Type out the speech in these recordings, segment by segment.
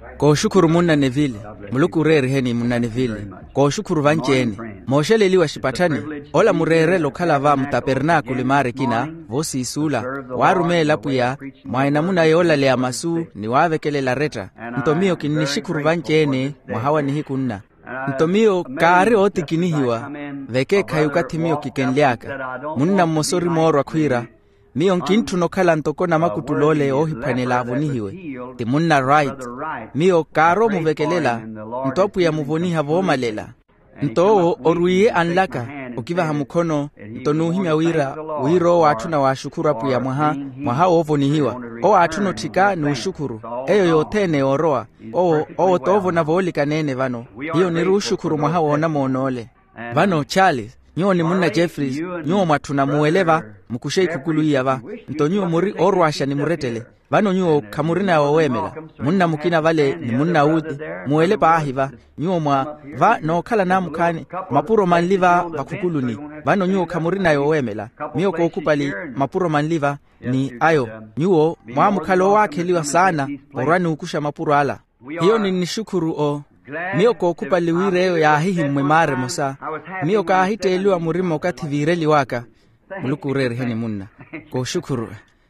Ko shukuru munna nevile, muluku rere heni munna nevile. Ko shukuru vancheni, moshele liwa shipatani, ola murere lokala va mutapernakuli mare kina, vosi isula, warume lapuya, mwaina muna yola lea masu, ni wavekele la reta. Ntomio kinishikuru vancheni, mwahawa nihikunna. Ntomio kaari oti kinihiwa, veke kayukatimio kikenliaka, munna mosori morwa kuira, mio nkintu nokala ntoko na makutulole ohipanela avunihiwe. Ti munna right. Mio karo muvekelela, ntopu ya muvuniha vomalela. Ntoo oruye anlaka, ukiva hamukono, ntonuhimya wiro watu na washukuru apu ya mwaha ovonihiwa. O atuno tika ni ushukuru. Eyo yotene oroa. O tovo na volika nene vano. Hiyo niru ushukuru mwaha wona monole. Vano Charles. Nyo ni munna Jeffries, nyo matuna mueleva, mkushei kukulu iyava. Ntonyo muri orwasha ni muretele. Vano nyo kamurina wawemela. Munna mukina vale ni munna udi. Muele paahiva, nyo mwa va no kala na mukani. Mapuro manliva vakukulu ni. Vano nyo kamurina wawemela. Mio kukupali mapuro manliva ni ayo. Nyo mwa mukalo wake liwa sana, orani ukusha mapuro ala. Hiyo ni nishukuru o. Mio kukupa liwireo ya hihi mwemare mosa. Mio kahite iliwa murimo kati vireli waka. Muluku rere heni munna. Ko shukuru.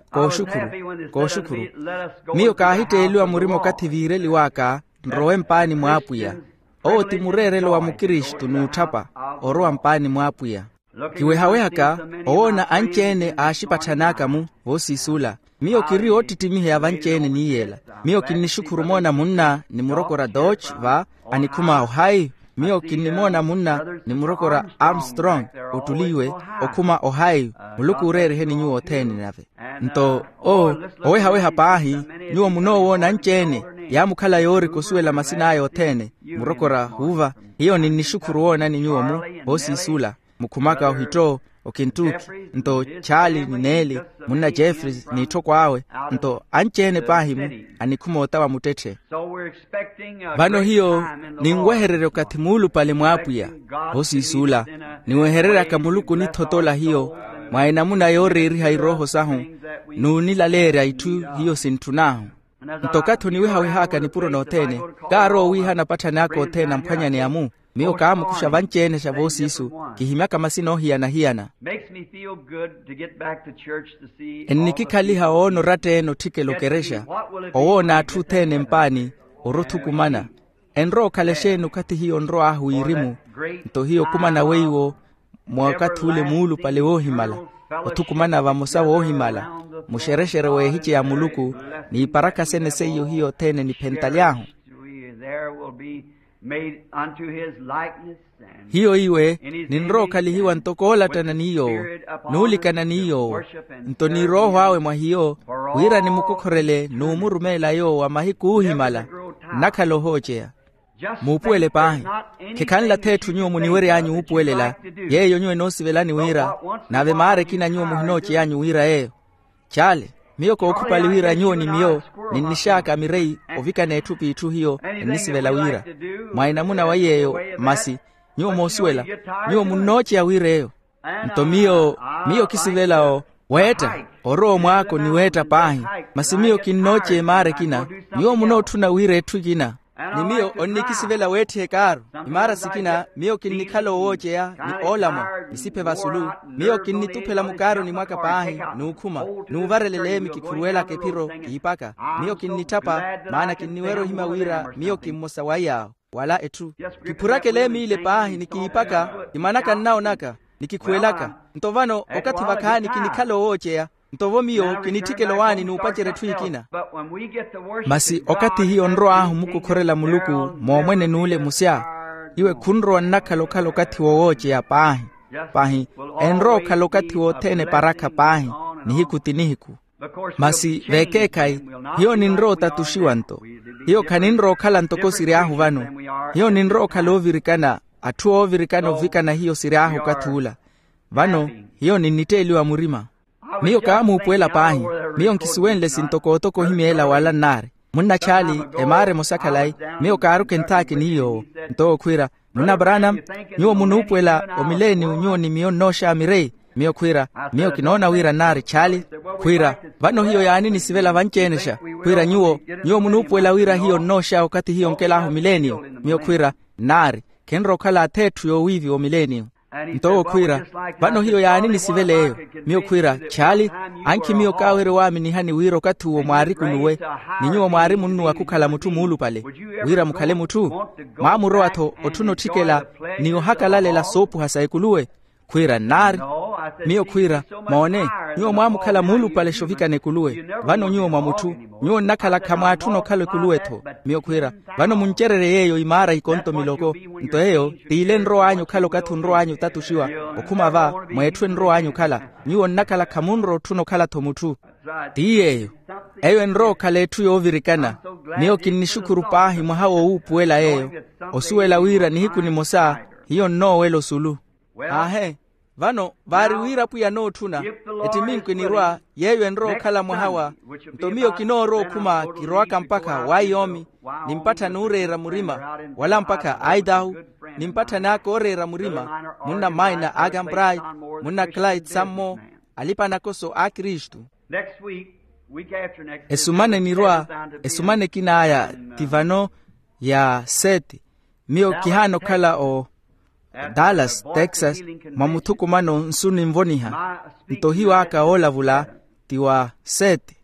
Mio kahite iliwa murimo kati vireli waka. Nrowe mpani mwapuya. O timurere wa mukirishtu nutapa. Oroa mpani mwapuya. Kiwe haweka, oona anchene ashipatanaka mu, vosi sula. Mio kiri otitimihe ya vanchene ni yela. Mio kinishukuru mona munna ni murokora Dodge va, anikuma Ohio. Mio kinimona munna ni murokora Armstrong, utuliwe, okuma Ohio. Muluku urere heni nyuo teni nave. Nto, owe hapahi, nyuo muno wona anchene. Ya mukala yori kusuela masina ayo tene, murokora Hoover. Hiyo ni nishukuru wona ni nyuo mu, vosi sula. Mukumaka uhito, okintuki, nto Charlie ni Nelly, munna Jeffries ni itoko awe, nto anchene pahimu, anikuma otawa mutete. Vano hiyo, ni ngweherere katimulu pale mwapuya, hosi isula, ni ngweherere kamuluku ni totola hiyo, mwaina muna yore iri hairoho sahu, nuunila lere aitu hiyo sintunahu. Ntokatu ni wihaka ni puro na otene, garo wiha na pata nako otena mpanya ni amu. Mio kaamu kusha vanchene sha vosi isu, kihimaka masino hiana. Ennikikaliha ono rate eno tike lokeresha, oona atutene mpani, orotu kumana. Enro kaleshenu kati hiyo nro ahu irimu, nto hiyo kumana weiwo, mwakati ule muulu pale ohimala. Otukumana wa musawa ohimala, mushereshere wehiche ya muluku, ni iparaka sene seyo hiyo tene ni pentaliahu. Hiyo iwe, ninro kalihiwa ntokola tananiyo, nulikana niyo, nto ni roho awe mwa hiyo, wira ni mukukorele, nuumurumela yo wa mahiku uhimala, nakalo hochea. Mupuele pahi, kekanla tetu nyuo muniwere anyu upuelela, yeyo nyuo enosi velani wira, na vemaare kina nyuo muhinochi anyu wira eyo. Chale. Mio ko okupali wira nyuo ni mio, ni nishaka mirei, ovika netupi itu hiyo, nisivela wira. Mwaina muna wayeyo, masi, nyuo mosuela, nyuo munochi ya wireyo. Nto mio kisivela o, weta, oro mwako ni weta pahi, masi mio kinoche mare kina, nyuo munotuna wire tu kina. Ni mio onikisivela wete hekaru, imara sikina, mio kinikalo woche ya, ni olamo, nisipe vasulu, mio kinitupela mukaru ni mwaka pahi, nuukuma, nuuvarelelemi kikuruela kepiro, kiipaka, mio kinitapa, maana kiniwero hima wira, mio kimosawaya, wala etu. Kipurake lemi ile pahi, nikiipaka, imanaka nao naka, nikikuelaka, ntovano, okati vakani kinikalo woche ya, ntovo mio kinitike lowani nuupachere tuikina. Masi okati hiyo nro ahu muku korela muluku mwomwene nule musya. Iwe kunro naka kati wowoche ya pahi. Enro kalokati wotene paraka pahi. Nihiku tinihiku. Masi vekekai. Hiyo ninro tatushiwa nto. Hiyo kaninro kala ntoko siri ahu vano. Hiyo ninro kalo virikana. Atuo virikano vikana hiyo siri ahu katula. Vano, hiyo niniteli wa murima. Mio kaamu upuela pahi, mio nkisuwenle sintoko himiela wala nare. Muna Charlie, emare mosakalai, mio kaaru Kentucky niyo, nto kwira. Muna Branham, nyuo munu upuela, omileni nyuo ni mio nosha mirei. mio kwira mio kinona wira nari chali kwira vano hiyo yaanini sivela vanchenesha kwira nyuo munupwela wira hiyo nosha wakati hiyo nkelaho milenio mio kwira nari kenro kala atetu yo wivi o milenio ntowo kwira vano hiyo yaanini siveleyo mio kwira chali anki mio kawere wami ni hani wiro katuwo mwari kunuwe ninyuo mwari munu wakukala mutu mulu pale wira mukale mutu maamuro ato otuno tikela niyo haka lale la sopu hasa ikuluwe kwira nari mio kwira maone nyuo mwamu kala mulu pale shovika nekuluwe vano nyuo mwamutu nyuo nakala kama atuno kalo kuluwe to mio kwira vano muncherere yeyo imara ikonto miloko nto yeyo tiile nro anyu kalo katu nro anyu tatushiwa okuma va mwetwe nro anyu kala nyuo nakala kamunro tuno kala tomutu tiyeyo eyo nro kale tu yovirikana mio kinishukuru pahi mwahawo upuela yeyo osuela wira ni hiku ni mosa hiyo no welo sulu ahe vano vari wira puya no tuna eti minkwe nirwa yeyo nro kala mwahawa ntomio kinoro kuma kiroaka mpaka Wayomi nimpata nurera murima wala mpaka Idaho nimpata nako orera murima muna maina Agambrai muna Clyde Sammo alipa nakoso a Kristu esumane nirwa esumane kinaya tivano ya seti mio kihano kala o Dallas, Texas, mamutuku mano nsuni mvoniha. Ntohiwa aka ola vula tiwa seti.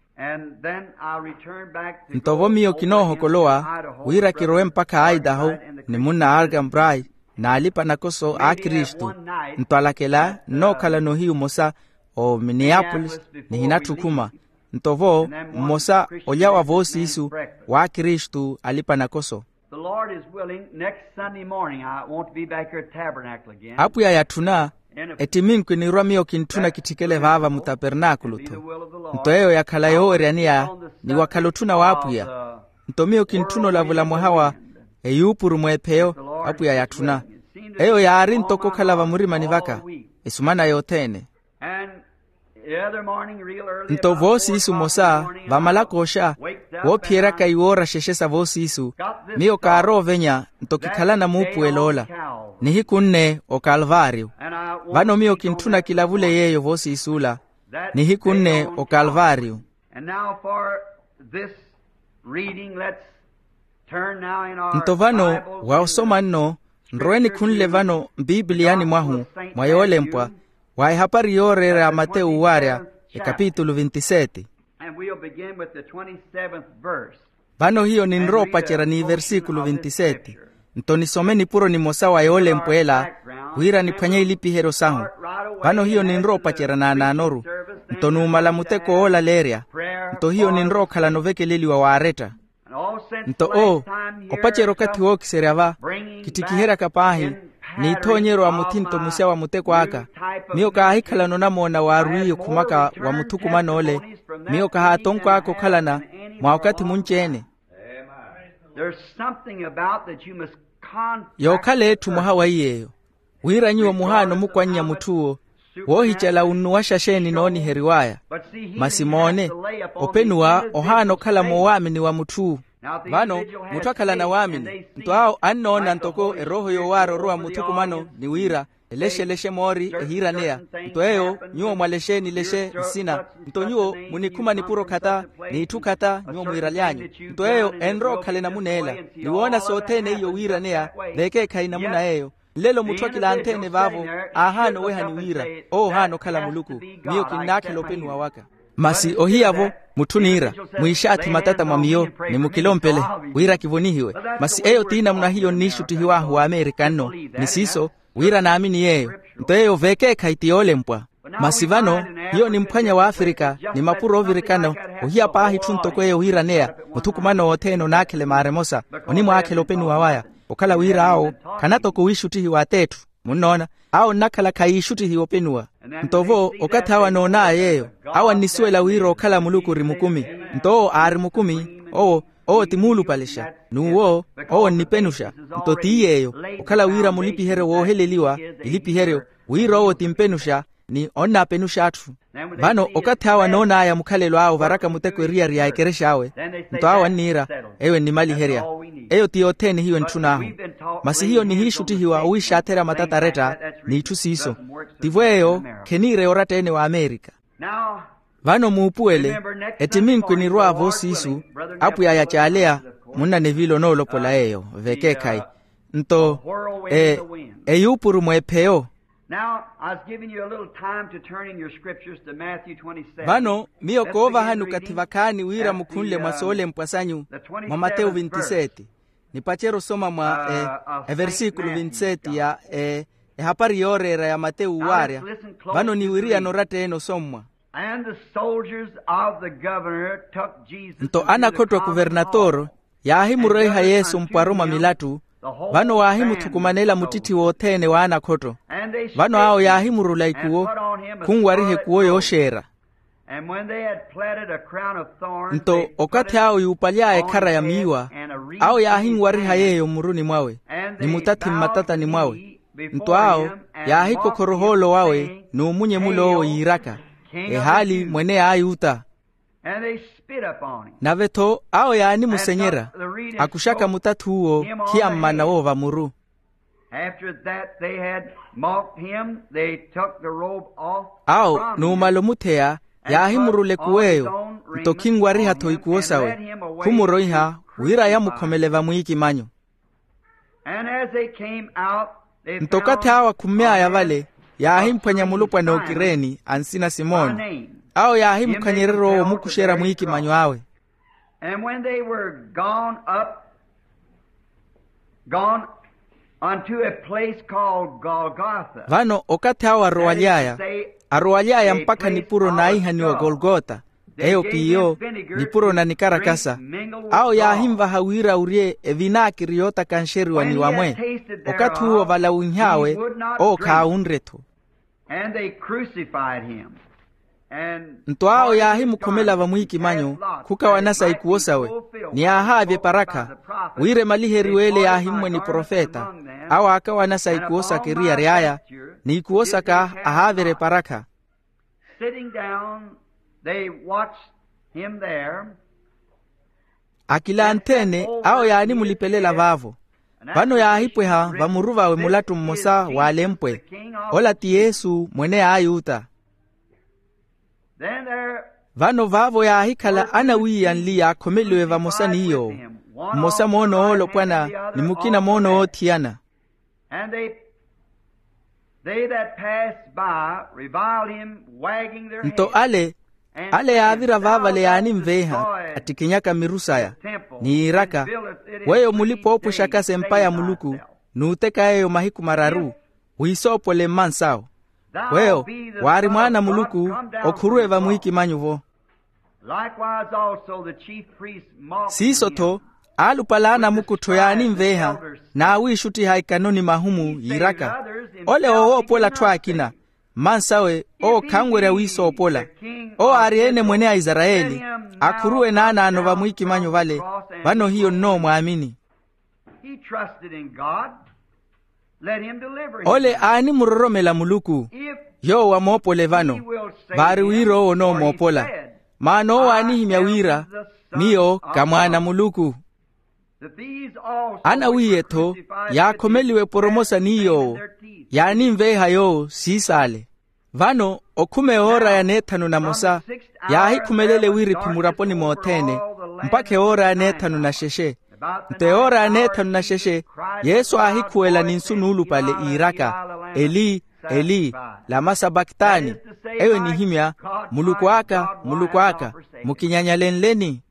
Ntovo mio kinoho koloa, wira kiroe mpaka Idaho, ni muna Agambrai, na alipa nakoso a Kristu. Ntoalakela, no kala no hiu mosa o Minneapolis, ni hinatukuma. Ntovo, mosa ojawa vosi isu, wa Kristu alipa nakoso. The Lord is willing, next Sunday morning I want to be back here at Tabernacle again. Apu ya yatuna, eti minkwe ni rwamio kintuna kitikele vava mutapernakulu tu. Ntoeyo ya kalayo eriania ni wakalotuna wa apu ya. Ntomio kintuno lavula mwahawa eyupuru mwepeo apu ya yatuna. Eyo ya arinto kokala va murima nivaka, esumana yotene. Nto vosi isu mosa, vamalako osha, wopiera kaiwora sheshesa vosi isu, mio karo venya, nto kikalana mupu elola, nihikunne o Kalvario. Vano mio kintuna kilavule yeyo vosi isula, nihikunne o Kalvario. Nto vano, waosoma nno, nroeni kunle vano Bibliani mwahu, mwayole mpwa, Wai hapari yorere a Mateo waria, capítulo 27. And we'll begin with the 27th verse. Vano hiyo ni nropa chera ni versikulo 27. Ntoni someni puro ni mosa wa yole mpwela, huira ni panye ilipi hero sahu. Vano hiyo ni nropa chera na ananoru. Ntonu malamuteko ola leria. Nto hiyo ni nroka la noveke lili wa wareta. Nto opachero kati woki seriava, kitikihera kapahi, ni tonyero wa mutinto musia wa muteko aka. Mio kahikala nonamona wa aruiyo kumaka wa mutuku manole. Mio kahatonko ako kalana, mwakati munchene. Yokale tumuhawa iyeyo. Wira nyiwa muhano mukwanya mutuo. Wohichala unuwasha sheni noni heriwaya. Masimone, openua ohano kala mwamini wa mutuu. Vano, mutwakala na wamini. Nto hao annona ntoko eroho yo waro roa mutuku mano ni wira. Leshe mori ehira nea. Nto eyo, nyuo mwaleshe ni leshe nsina. Nto nyuo munikuma ni puro kata, ni itu kata, nyuo mwiralianyo. Nto eyo, enro kale na muneela. Niwona sotene iyo wira nea, leke kaina muna eyo. Lelo mutwakila antene vavo, ahano weha ni wira. Hano kala muluku, miyo kinake lopenu wawaka. Masi ohiyavo mutunira muishati matata mwamiyo ni mukilompele wira kivonihiwe masi eyo tina muna hiyo nishu tihiwahu wa Amerikano nisiso wira naamini yeyo nto eyo veke kaitiole mpwa masi vano hiyo ni mpanya wa Afrika ni mapuro ovirikano ohia pahi tuntoko eyo wira nea mutukumano oteno nakele maremosa onimu akele openu wawaya okala wira ao kanatoko wishu tihiwa tetu munona ao nakala kaishuti hiyo penua ntovo okata hawa nona yeyo hawa nisuela wiro okala muluku rimukumi nto arimukumi timulu palesha nuwo nipenusha nto tiyeyo okala wira mulipi here wo heleliwa ilipi here wiro timpenusha ni onna penusha atu bano okata hawa nona ya mukalelo ao varaka muteko ria ya ikeresha awe nto hawa nira ewe ni mali heria eyo tiyotene hiyo ntunahu masi hiyo ni hishuti hiwa uisha atera matata reta ni itusiso tivweyo kenire oratene wa Amerika. Vano muupuele etiminkwini ni rwavo sisu apu ya chalea muna nevilo no lopola eyo vekekai nto eyupuru mwepeo. Now, I was giving you a little time to turn in your scriptures to Matthew 27. Vano miyo kova hanu kativakani wira mukunle mwasole mpasanyu mwa Mateo 27. Nipachero soma mwa versikulo 27 ya hapari yorera ya Mateo uwaria. Vano niwiria norate eno somwa. And the soldiers of the governor took Jesus. Nto anakotwa guvernatoro ya ahimu reiha Yesu mpwaroma milatu. Vano waahimu tukumanela mutiti wotene wa anakoto. Vano hao ya ahimu rulaikuo kungwarihe kuo yoshera. Nto okati hao yupalia ekara ya miwa hao ya ahimu wariha yeyo muruni mwawe ni mutati mmatata ni mwawe. Nto hao ya ahiko koroholo wawe ni umunye mulo yiraka hali mwene ayuta. Na veto ao yaani musenyera akushaka mutatu huo kiamma na wova muru. Ao nuumalo mutea yahimurule kuweyo ntokingwari hato ikuosawe kumuroiha wira ya mukomeleva mwiki manyo. Ntokate hawa kumea ya vale yahimpanya mulupwa na ukireni ansina Simoni ao yahimu kanyerero mukushera mwiki manyo awe. And when they were gone unto a place called Golgotha. Vano okate hawa aroaliaya mpaka nipuro na ihani wa Golgotha. Eyo piyo nipuro na nikarakasa. Ao yahimva hawira urie evinaki riota kansheri wa niwamwe. Okatu huo vala unyawe o kaunreto. And they crucified him. Nto ao yahimu komela va mwiki manyo kuka wanasa ikuosawe ni ahavye paraka wire maliheri wele yahimwe ni profeta awa aka wanasa ikuosa keria reaya ni ikuosa ka ahavere paraka. Sitting down, they watched him there. Akila antene ao yaani mulipelela vavo vano yahipweha vamuruva we mulatu mmosa walempwe olati Yesu mwene ayuta. Vano vavo ya hikala anawiya nli akomeliwe va mosa niyo mosa mono olo kwana ni mukina mono otiana. And they that passed by reviled him, wagging their Nto ale ya avira vava le yaani mveha atikinyaka mirusaya ni iraka weyo mulipo opu shaka sempaya muluku nuuteka eyo mahiku mararu uisopo le mansao weyo wari mwana muluku okuruwe va mwiki manyuvo. Sisoto alupalana mukuto yaani mveha na awishuti haikanoni mahumu yiraka ole owo pola twakina mansawe o kangwere wiso opola o ariene mwene ya Israeli akuruwe nana anova mwiki manyu vale vano hiyo no muamini. Ole ani muroromela muluku yo wa mopole vano bari wiro ono mopola mano wani himya wira miyo kamwana muluku. Ana wiyeto ya komeliwe poromosa niyo yani mveha yo sisale vano okume ora ya netanu na mosa ya hikumelele wiri pimuraponi motene mpake ora ya netanu na sheshe nte ora ya netanu na sheshe Yesu ahikuela ninsunulu pale iraka Eli Eli lama sabaktani ewe ni himya muluku aka mukinyanyalenleni.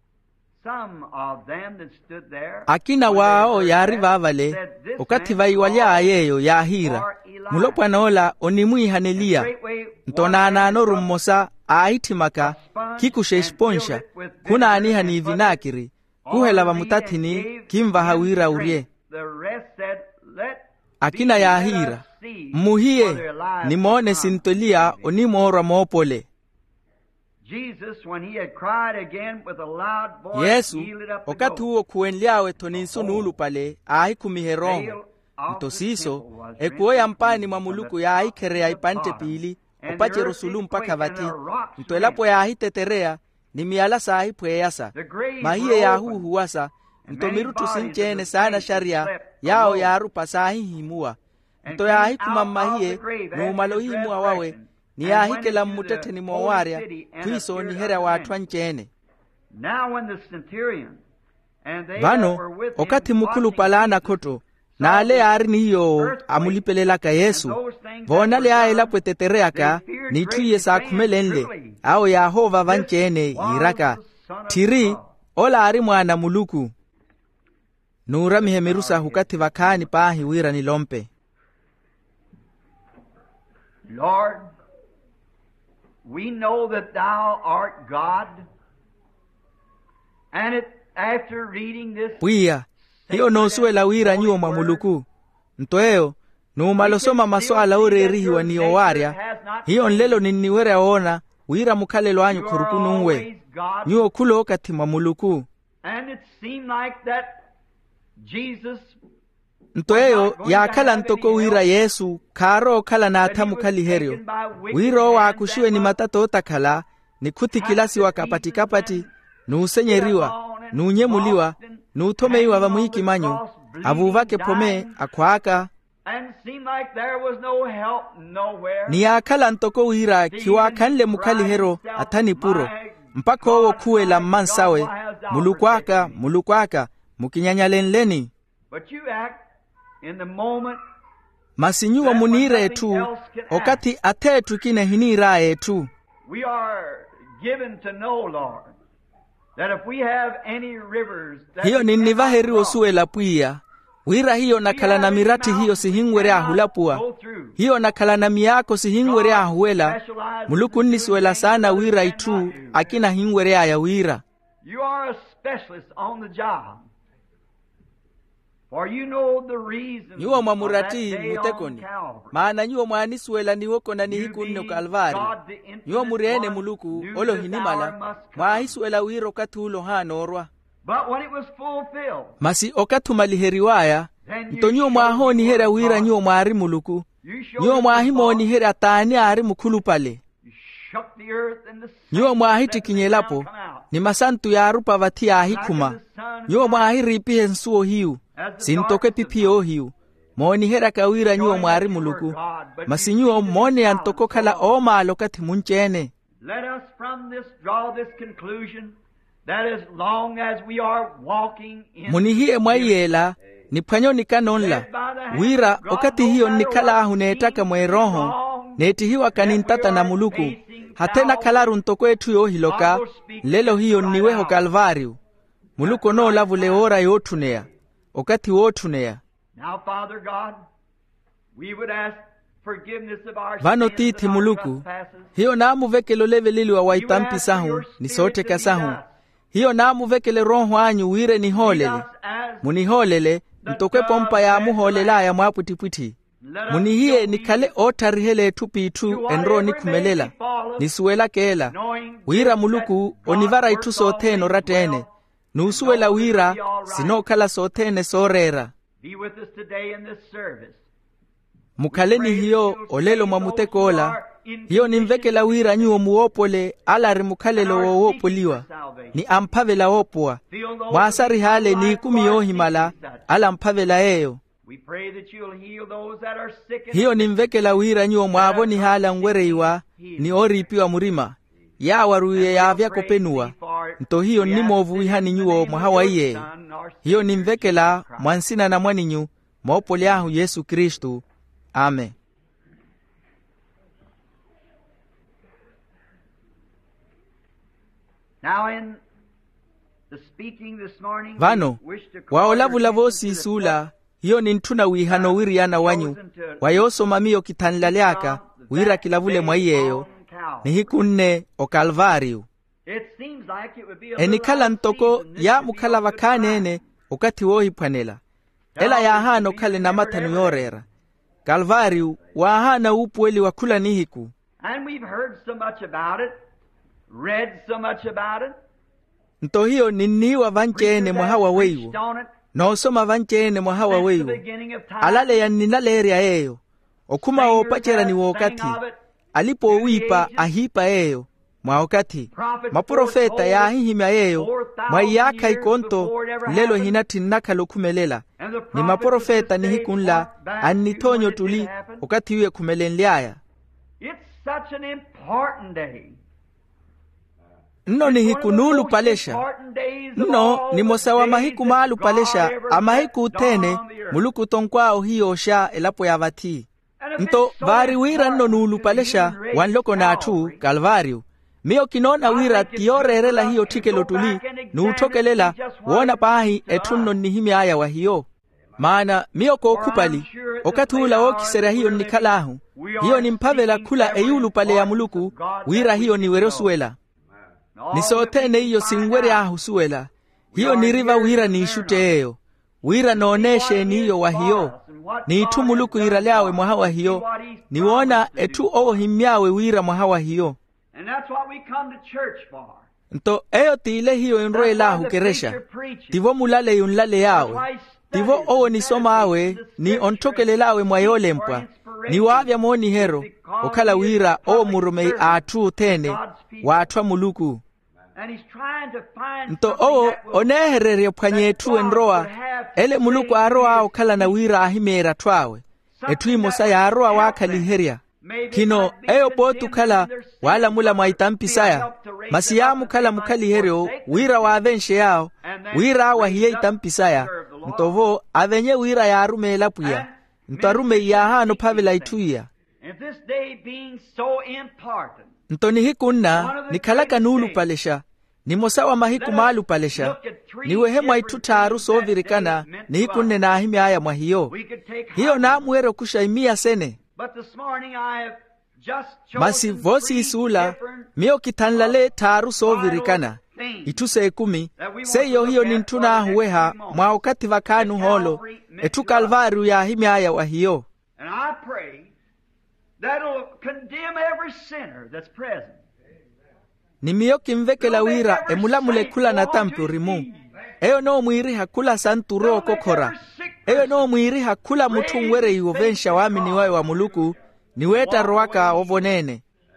Akina wao yari vavale okati vaiwalia ayeyo ya hira mulopwa naola onimui hanelia ntonana anoru mmosa aitimaka kikusheshponsha kuna aniha ni vinakiri kuhela va mutatini kimva hawira urie. Akina ya hira muhie nimone sintolia onimora mopole. Yesu okati huo kuenliawe toninsunu pale ahikumiherongo ntosiso ekuoya mpani mwa muluku ya ahikere ya ipante pili opache rusulu mpaka vati ntoelapo ya ahiteterea ni miala sa ahipwe yasa mahie ya huwasa ntomirutu sinchene sana sharia yao ya arupa sa ahihimua nto yahikuma mmahiye nuumalohimu awawe niyahikela mmutetheni mowarya kwiso niherya wathu anceene. Vano okati mukulu palana khoto naale yaari niyo amulipelelaka Yesu vona leaela pwetetereaka niithuiye saakhumelenle ao Yahova vanceene yiraka thiri olaari mwana muluku nuuramihe mirusa hukati vakhani paahi wira nilompe. Lord, we know that thou art God, and after reading this pwiya hiyo noosuela wira nyuo mwa muluku ntoeyo nuumalosoma maswala urerihiwa niyo warya hiyo nlelo ninniwere ona wira mukhalelo anyu khuruku nuwe nyuo khulo okati mwa muluku. and it seemed like that Jesus ntoeyo yaakhala ntoko wira Yesu khaaro okhala naatha mukhaliheryo wiro waakushiwe ni matata otakhala nikhutikilasiwa kapatikapati nuusenyeriwa nuunyemuliwa nuuthomeiwa vamwikimanyu avuvake phome akhwaaka niyaakhala ntoko wira khiwaakhanle mukhalihero athani puro mpaka owo khuwela mmansawe mulukwaka mukinyanyalenleni. Masinyuwa munira ethu okati athethu kine hinira ethu. Hiyo ninivaheri osuela pwiya wira hiyo nakhala na mirati hiyo sihingwere ahulapua hiyo nakhala na miyako sihingwere ahuela muluku nnisuela sana wira itu akina hingwere aya wira. You are a specialist on the job. For you know the reason nyuo mwamurati mutekoni maana nyuo mwanisuela niwokona nihikunno Kalvari nyuo muriene muluku olo hinimala mwahisuela wiro kathulo hanorwa. But when it was fulfilled, masi okathumaliheriwaya nto nyuo mwahoni hera wira nyuo mwari muluku nyuo mwahimoni hera taani ari mukhulu pale nyuo mwahitikinyelapo ni masantu yarupa vathi ahikuma nyuo mwahiripihe nsuo hiu sintoke pipiyo hiu moni hera kawira nyuo mwari muluku masi nyuo mone yantoko khala omaalo kathi munceene. Let us from this draw this conclusion that as long as we are walking in munihiye mwayela niphwanyo nikanonla wira okati hiyo nikhala ahu neetaka mweroho neetihiwa kanintata na muluku hatena khalaru ntoko ethu yohiloka lelo hiyo niweho Kalvari muluku noolavule ora yoothuneya okati woothuneya. Now Father God, we would ask forgiveness of our vano tithi muluku hiyo naamuvekelo leveliliwa waitampi sahu nisote kasahu hiyo naamuvekele roho anyu wire niholele muniholele ntokwepo mpa ya muholelaya mwapwitipwiti munihiye nikhale otarihele ethu piithu enro nikhumelela nisuwela keela wira muluku onivara ithu sootheno rateene nuusuwela wira sinokhala soothene soorera. Be with us today in this service. mukhaleni hiyo olelo mwamutekola hiyo nimvekela wira nyuo muwopole alari mukhalelo wowopoliwa ni amphavela wopoa mwaasari hale ni ikumi yohimala ala mphavela eyo. Hiyo nimvekela wira nyuo mwavoni hala ngwereiwa ni oripiwa murima yawaruye yavyako penuwa nto hiyo nimovu ihani nyuo mwahawaiye hiyo nimvekela mwansina na mwaninyu mwopole ahu Yesu Kristu. Amen. Now in the speaking this morning, vano waolavulavosi isula hiyo ni ntuna wihano wiriyana wanyu wayosomamiyo kithanlaleaka wira kilavule mwaiyeyo nihikunne o Kalvari enikhala ntoko ya mukhala vakhanene okati wohiphwanela ela yahano khale na mathanu yorera Kalvari wahana upueli wakhula nihiku. And we've heard so much about it, read so much about it. Nto hiyo ninniwa vanceene mwahawa weiwo noosoma vanceene mwahawa weiwo alale ya ninaleria eyo okuma oopachera ni wokati alipo wipa ahipa eyo mwaokati maprofeta yahihimya yeyo mwaiyaka ikonto lelo hinatinnaka lukhumelela ni maprofeta nihikunla annitonyo tuli okati uye khumelenliaya. Nno nihikunulu palesha nno ni mosawa mahiku maalu palesha amahiku utene muluku tonkwao hiyosha elapo ya vati nto vari wira nno nulu palesha wanloko na atu Kalvario miyo kinona wira tiyorerela hiyo tikelo tuli nuutokelela wona pahi etunno nihimi aya wa hiyo maana miyo ko kupali okati ula okisera hiyo nikalahu hiyo ni mpavela kula eyulu pale ya muluku wira hiyo ni werosuela nisotene hiyo singwere ahusuela hiyo ni riva wira ni ishute eyo wira nooneshe ni hiyo wa hiyo ni itumuluku ira leawe mwahawa hiyo niwona etu owo himyawe wira mwahawa hiyo nto eyo tiile hiyo inroe lahu keresha tivo mulale yunlale yawe tivo owo nisoma awe ni ontokelelawe mwayole mpwa ni wavya moni hero okala wira owo murumei atu tene watwa muluku nto owo oneherere pwanyetu enroa ele muluku aroa okala na wira ahimera twawe etwimosa ya aroa wakaliheria kino eyo botu kala wala mula mwaitampisaya masiyamu kala mukaliherio wira wavenshe yao wira awa hiye itampisaya ntovo avenye wira ya arume elapuya nto arume ya hano pavela ituya nto nihikunna nikalaka nulu palesha ni mosawa mahiku maalu palesha niwe hemwa itutaru sovirikana nihikunne na ahimi aya mwa hiyo na muero kushaimia sene masi vosi isula miyo kitanlale taru sovirikana ituse 10 seyo hiyo nintuna huweha mwaokati vakanu holo etu Kalvario ya ahimi aya wa hiyo ni miyo kimvekela wira emulamule kula na tampu rimu eyo no mwiriha kula santuro kokora eyo no mwiriha kula mutungwere yuovensha wamini wae wa muluku niweta roaka ovonene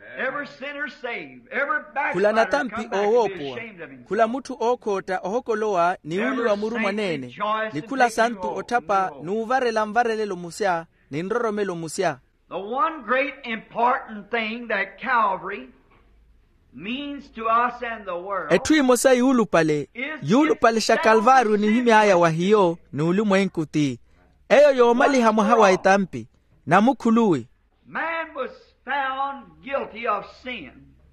kula na tampi owopua kula mutu okota ohokoloa ni uli wa murumwa nene ni kula santu otapa nuuvarela mvarelelo musya ni nroromelo musya. The one great important thing that Calvary means to us and the world etwimosa yulu pale sha Kalvario ni himi aya wa hiyo ni ulimwenkuti eyo yomali hamwa hawa itampi na mukuluwi. Man was found guilty of sin,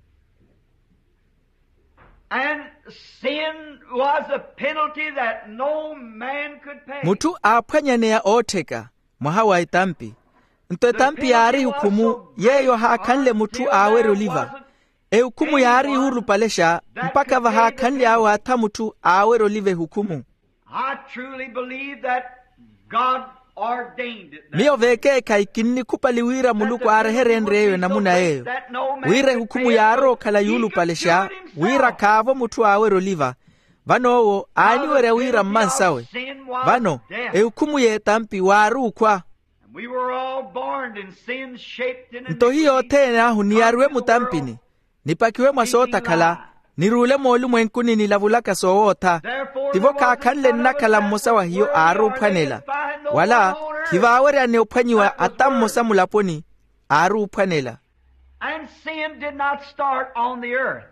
and sin was a penalty that no man could pay. Mutu apwanyanea oteka mwa hawa itampi nto tampi yari hukumu yeyo hakanle mutu awero liva hukumu yari huru palesha mpaka vahakanle awa hata mutu awero live hukumu. I truly believe that God ordained it. Miyo veke kaikini kupali wira muluku areherendre eyo namuna eyo wire hukumu yaro kala yulu palesha wira kavo mutu awero liva vanowo aniwere wira mmansawe vano hukumu ye tampi waru kwa we were all born in sin shaped in nto hiyo tena huniarwe mutampini nipakiwe masota kala nirule molu mwenkuni nilavulaka soota tivo kakanle nakala mosa wa hiyo aru panela wala kivawere aneopanyiwa atamosa mulaponi aru panela. And sin did not start on the earth.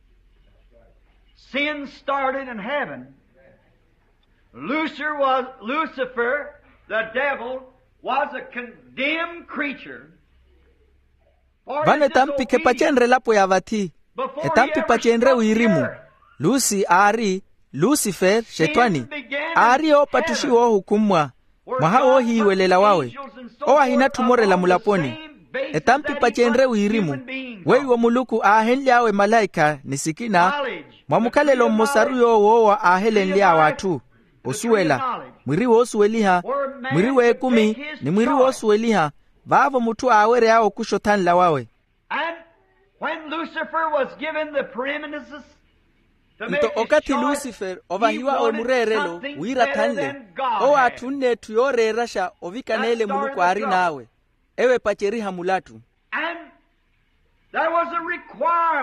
Sin started in heaven. Lucifer, the devil, was a condemned creature. Vane tampi ke pachenre lapo ya vati etampi pachenre wirimu Lucy ari Lucifer shetwani ari opatushi wo hukumwa mwaha o hiwelela wawe o ahina tumore la mulaponi etampi pachenre wirimu weiwo muluku ahenliawe malaika nisikina mwamukalelo mosaruyo wowa ahelenlia watu osuela mwiri wo sueliha mwiri we 10 ni mwiri wo sueliha vavo mutu awere yao kushotan la wawe. And when Lucifer was given the preeminence to make nto okati Lucifer ovahiwa omurerelo wira tanle o atunne tuyorerasha ovikanele muluku ari nawe ewe pacheriha mulatu. And there was a requirement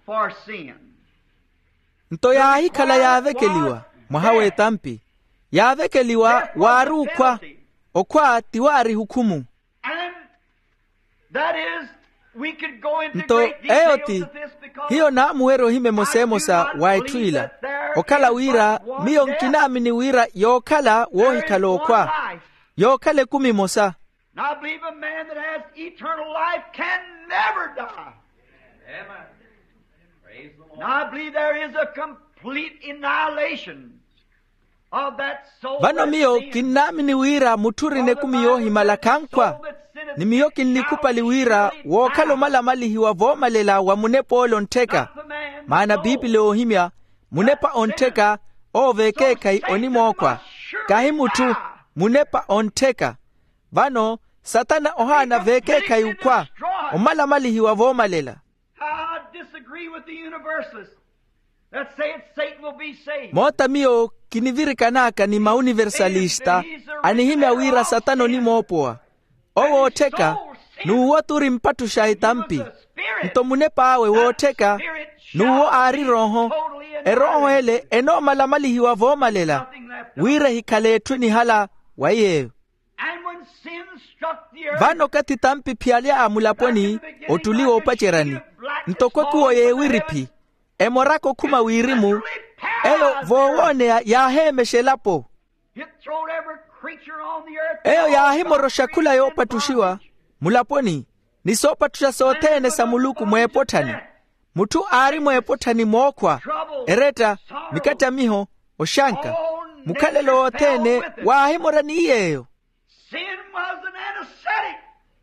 for sin. Nto yahikala yavekeliwa mwahawe tampi yavekeliwa warukwa okwa tiwari hukumu. And that is, we could go into Nto great details eoti of this because hiyo namuero hime mosemosa waitwila okala wira miyo nkinami ni wira yokala wohikalo okwa yokale kumi mosa. and I believe a man that has eternal life can never die. Amen. Praise the Lord. And I believe there is a complete annihilation of that soul. Vano that miyo sinned. kinami ni wira muturi ne kumi yo himala kankwa ni miyo kinikupali wira wokalo mala mali hiwa vomalela wa munepo olonteka. Maana Biblia ohimya munepa onteka oveke kai onimokwa kahimutu munepa onteka. Vano satana ohana veke kai ukwa omala mali hiwa vomalela. I disagree with the universalists that say it's Satan will be saved. Mota miyo kinivirika ni mauniversalista anihimya wira satano ni mopoa. Owo oteka nuwo turi mpatu shaitampi. Nto munepa awe woteka nuwo ari roho. Eroho ele eno malamali hiwa vomalela. Wira hikaletu ni hala waye. And when sin struck the earth, Vano kati tampi pialia amulaponi otuliwa opacherani. Nto kwa kuo ye wiripi. Emorako kuma wirimu. Eyo vowone ya heme shelapo. it throwed every creature on the earth. Eyo ya himoro shakula yo patushiwa. Mulaponi. Nisopa tusha sotene sa muluku mwepotani. Mutu ari mwepotani mwokwa. Ereta, mikata miho, oshanka. Mukalelo otene wa himora ni yeyo. Sin was an anesthetic.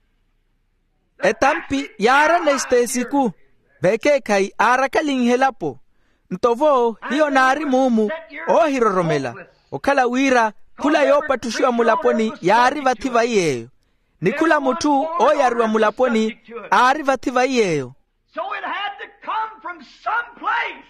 Etampi yara na istesiku. Veke kai arakaling helapo. Ntovo hiyo naari mumu o hiroromela. Okala wira kula yo patushiwa mulaponi yari vativa yeyo. Nikula mutu o yarua mulaponi ari vativa yeyo. So it had to come from some place.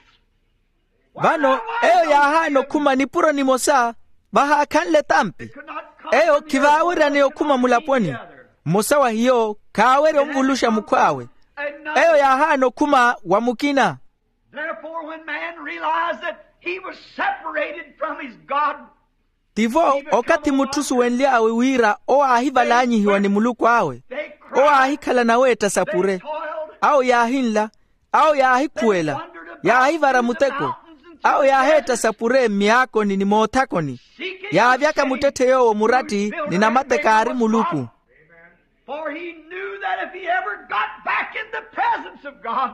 Vano eyo ya hano kuma nipuro ni mosa baha kanle tampi. Could not come Eyo from the kivawira earth ne okuma mulaponi. Mosa wa hiyo kawere omvulusha mukwawe. and not. Eyo ya hano kuma wa mukina. Therefore, when man realized that he was separated from his God, Tivo okati mutusu wenlia awe wira o ahiva lanyi hiwa ni muluku awe. they O cried, ahikala na weta they sapure. toiled, Au ya hinla. Au ya ahikuela. Ya ahivara muteko. Au ya heta sapure miyako ni motako ni. seeking Ya the avyaka shade mutete yo murati ni namate kari muluku. For he knew that if he ever got back in the presence of God,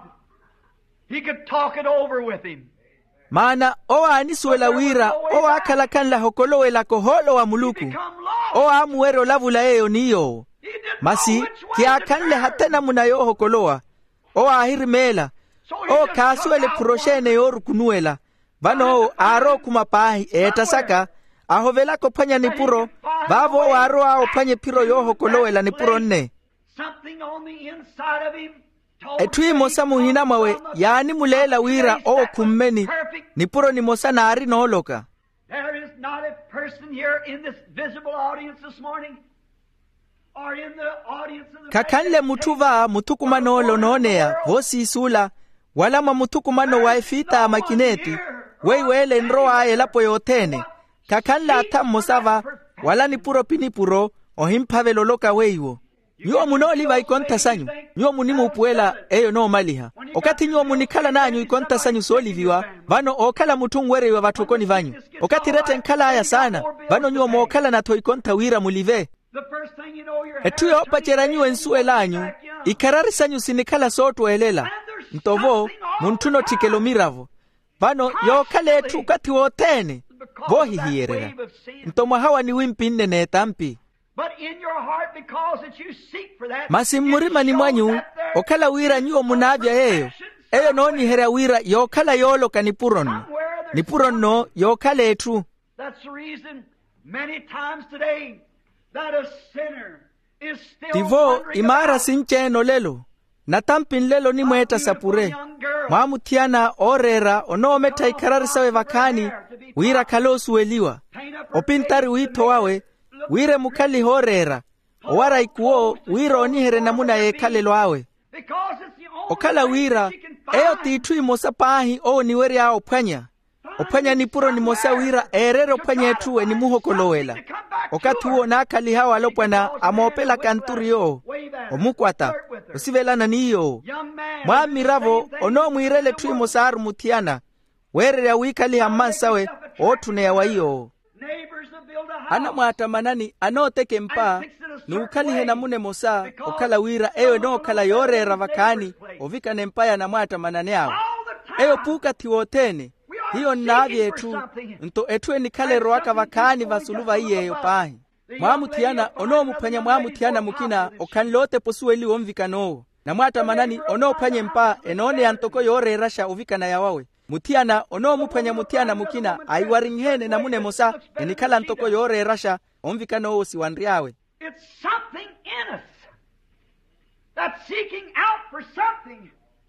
he could talk it over with him. Maana o anisuela wira o akala kanla hokolo ela koholo wa muluku. Become lost. O amuero lavula eyo niyo. He didn't know Masi which way kia to kanle turn. hatena muna yo hokoloa. O ahirimela. So he O just kasuele took out proshene one. yoru kunuela. Vano aro kumapahi etasaka. Ahovela kopanya nipuro. Vavo aro ao panye piro yo hokoloela nipuro nne. Something on the inside of him told Etui him mosa muhina mawe. Yani mulela wira o kummeni. Nipuro ni mosa na ari no loka. There is not a person here in this visible audience this morning or in the audience of the Kakanle mutuva mutukumano lononea vosi isula wala mamutukumano waifita makineti weiwele nroa elapo yotene kakanle atam mosava wala ni puro pinipuro ohimpave loloka weiwo nyuo munoliva ikonta sanyu nyuo munimu upuela eyo no maliha okati nyuo munikala nanyu ikonta sanyu soliviwa vano okala mutungwere wa vatukoni vanyu okati rete nkala haya sana vano nyuo mookala na to ikonta wira mulive. The first thing you know, your Etuyo opachera ensue lanyu, ikarari sanyu sinikala sotu elela. Ntovo, muntuno tikelo miravo. Vano, yokale etu kati wotene. Vohi hierera. Ntomo hawa ni wimpinde ne tampi. But in your heart, because that you seek for that, Masimurima ni mwanyu, okala wira nyuo munavya eyo. Eyo no ni hera wira, yokala yolo kanipuron. Nipuron no, yokale etu. That's the reason many times today that a sinner is still Tivo, wondering imara about sinche no lelo. Natampin lelo ni mweta sapure. Mamutiana orera onometa ikarari sawe vakani wira kalosu weliwa. Opintari wito wawe wire mukali horera. Owara ikuo wira onihere namuna ye kalelo awe. because it's the only Okala way wira that you can eyo titui mosa pahi o niweri a opanya ni puro ni mosa wira erero panya tuwe ni muhokolowela okatuo na kali hawa lopwana amopela kanturio omukwata osivela na niyo mwami ravo ono mwirele tui mosa aru mutiana were ya wikali hamasawe otune ya waiyo ana mwata manani anoteke mpa nukali hena mune mosa okala wira eyo no kala yore ravakani ovika nempaya na mwata manane yao eyo puka tiwotene hiyo navye etu nto etue nikale roaka vakani vasuluva iyeyo pahi mwamutiana ono mupanya mwamutiana mukina okanlote posueli omvika no na mwata manani ono panye mpa enone antoko yore rasha ovika na yawawe mutiana ono mupanya mutiana mukina aiwaringhene na mune mosa enikala antoko yore rasha omvika no siwandriawe. It's something in us that's seeking out for something.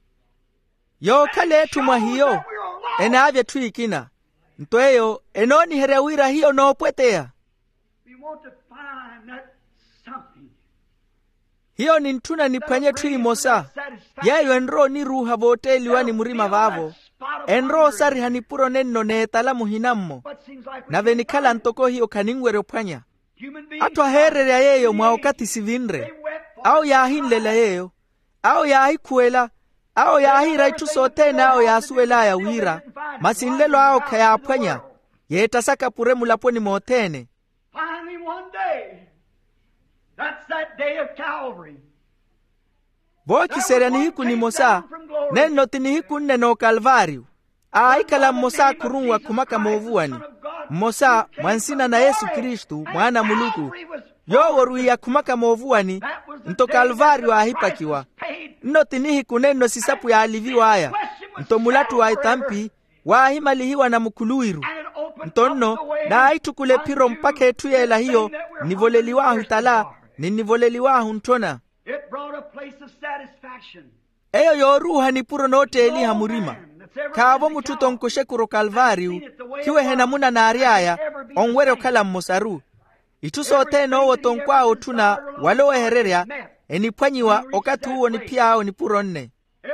Yo kale tumwa hiyo enavye tuikina ntoeyo enoni herewira hiyo no pwetea. We want to find that something. Hiyo ni ntuna nipanye tui mosa yayo enro ni ruha vote liwani murima vavo enro sari hanipuro nenno netala muhinammo na venikala ntoko hiyo kaningwere pwanya atwa herere ya yeyo mwaokati sivinre au ya hinlela yeyo au ya hikuela au ya hira itusotena au ya suela ya wira masinlelo au kaya pwanya yetasaka puremu laponi motene. Finally one day, that's that day of Calvary. Boki serani hiku ni mosa neno tini hiku neno Kalvario aikala mosa kurungwa kumaka movuani mosa mwansina na Yesu Kristu mwana muluku yoworu ya kumaka movuani nto Kalvario ahipakiwa nno tini hiku neno sisapu ya aliviwa haya nto mulatu wa itampi wa ahimalihiwa na mukuluiru ntonno na aitukule piro mpake tuyela hiyo nivoleliwahu tala ni nivoleliwahu ntona. It brought a place of satisfaction. Eyo yoruha ni puro note eli hamurima kavo mututo nkoshe kuro Kalvario kiwe hena muna na ariaya onwere okala mosaru itusote no wotonkwa otuna walowe hererea enipwanyiwa okati huo ni piao ni puro nne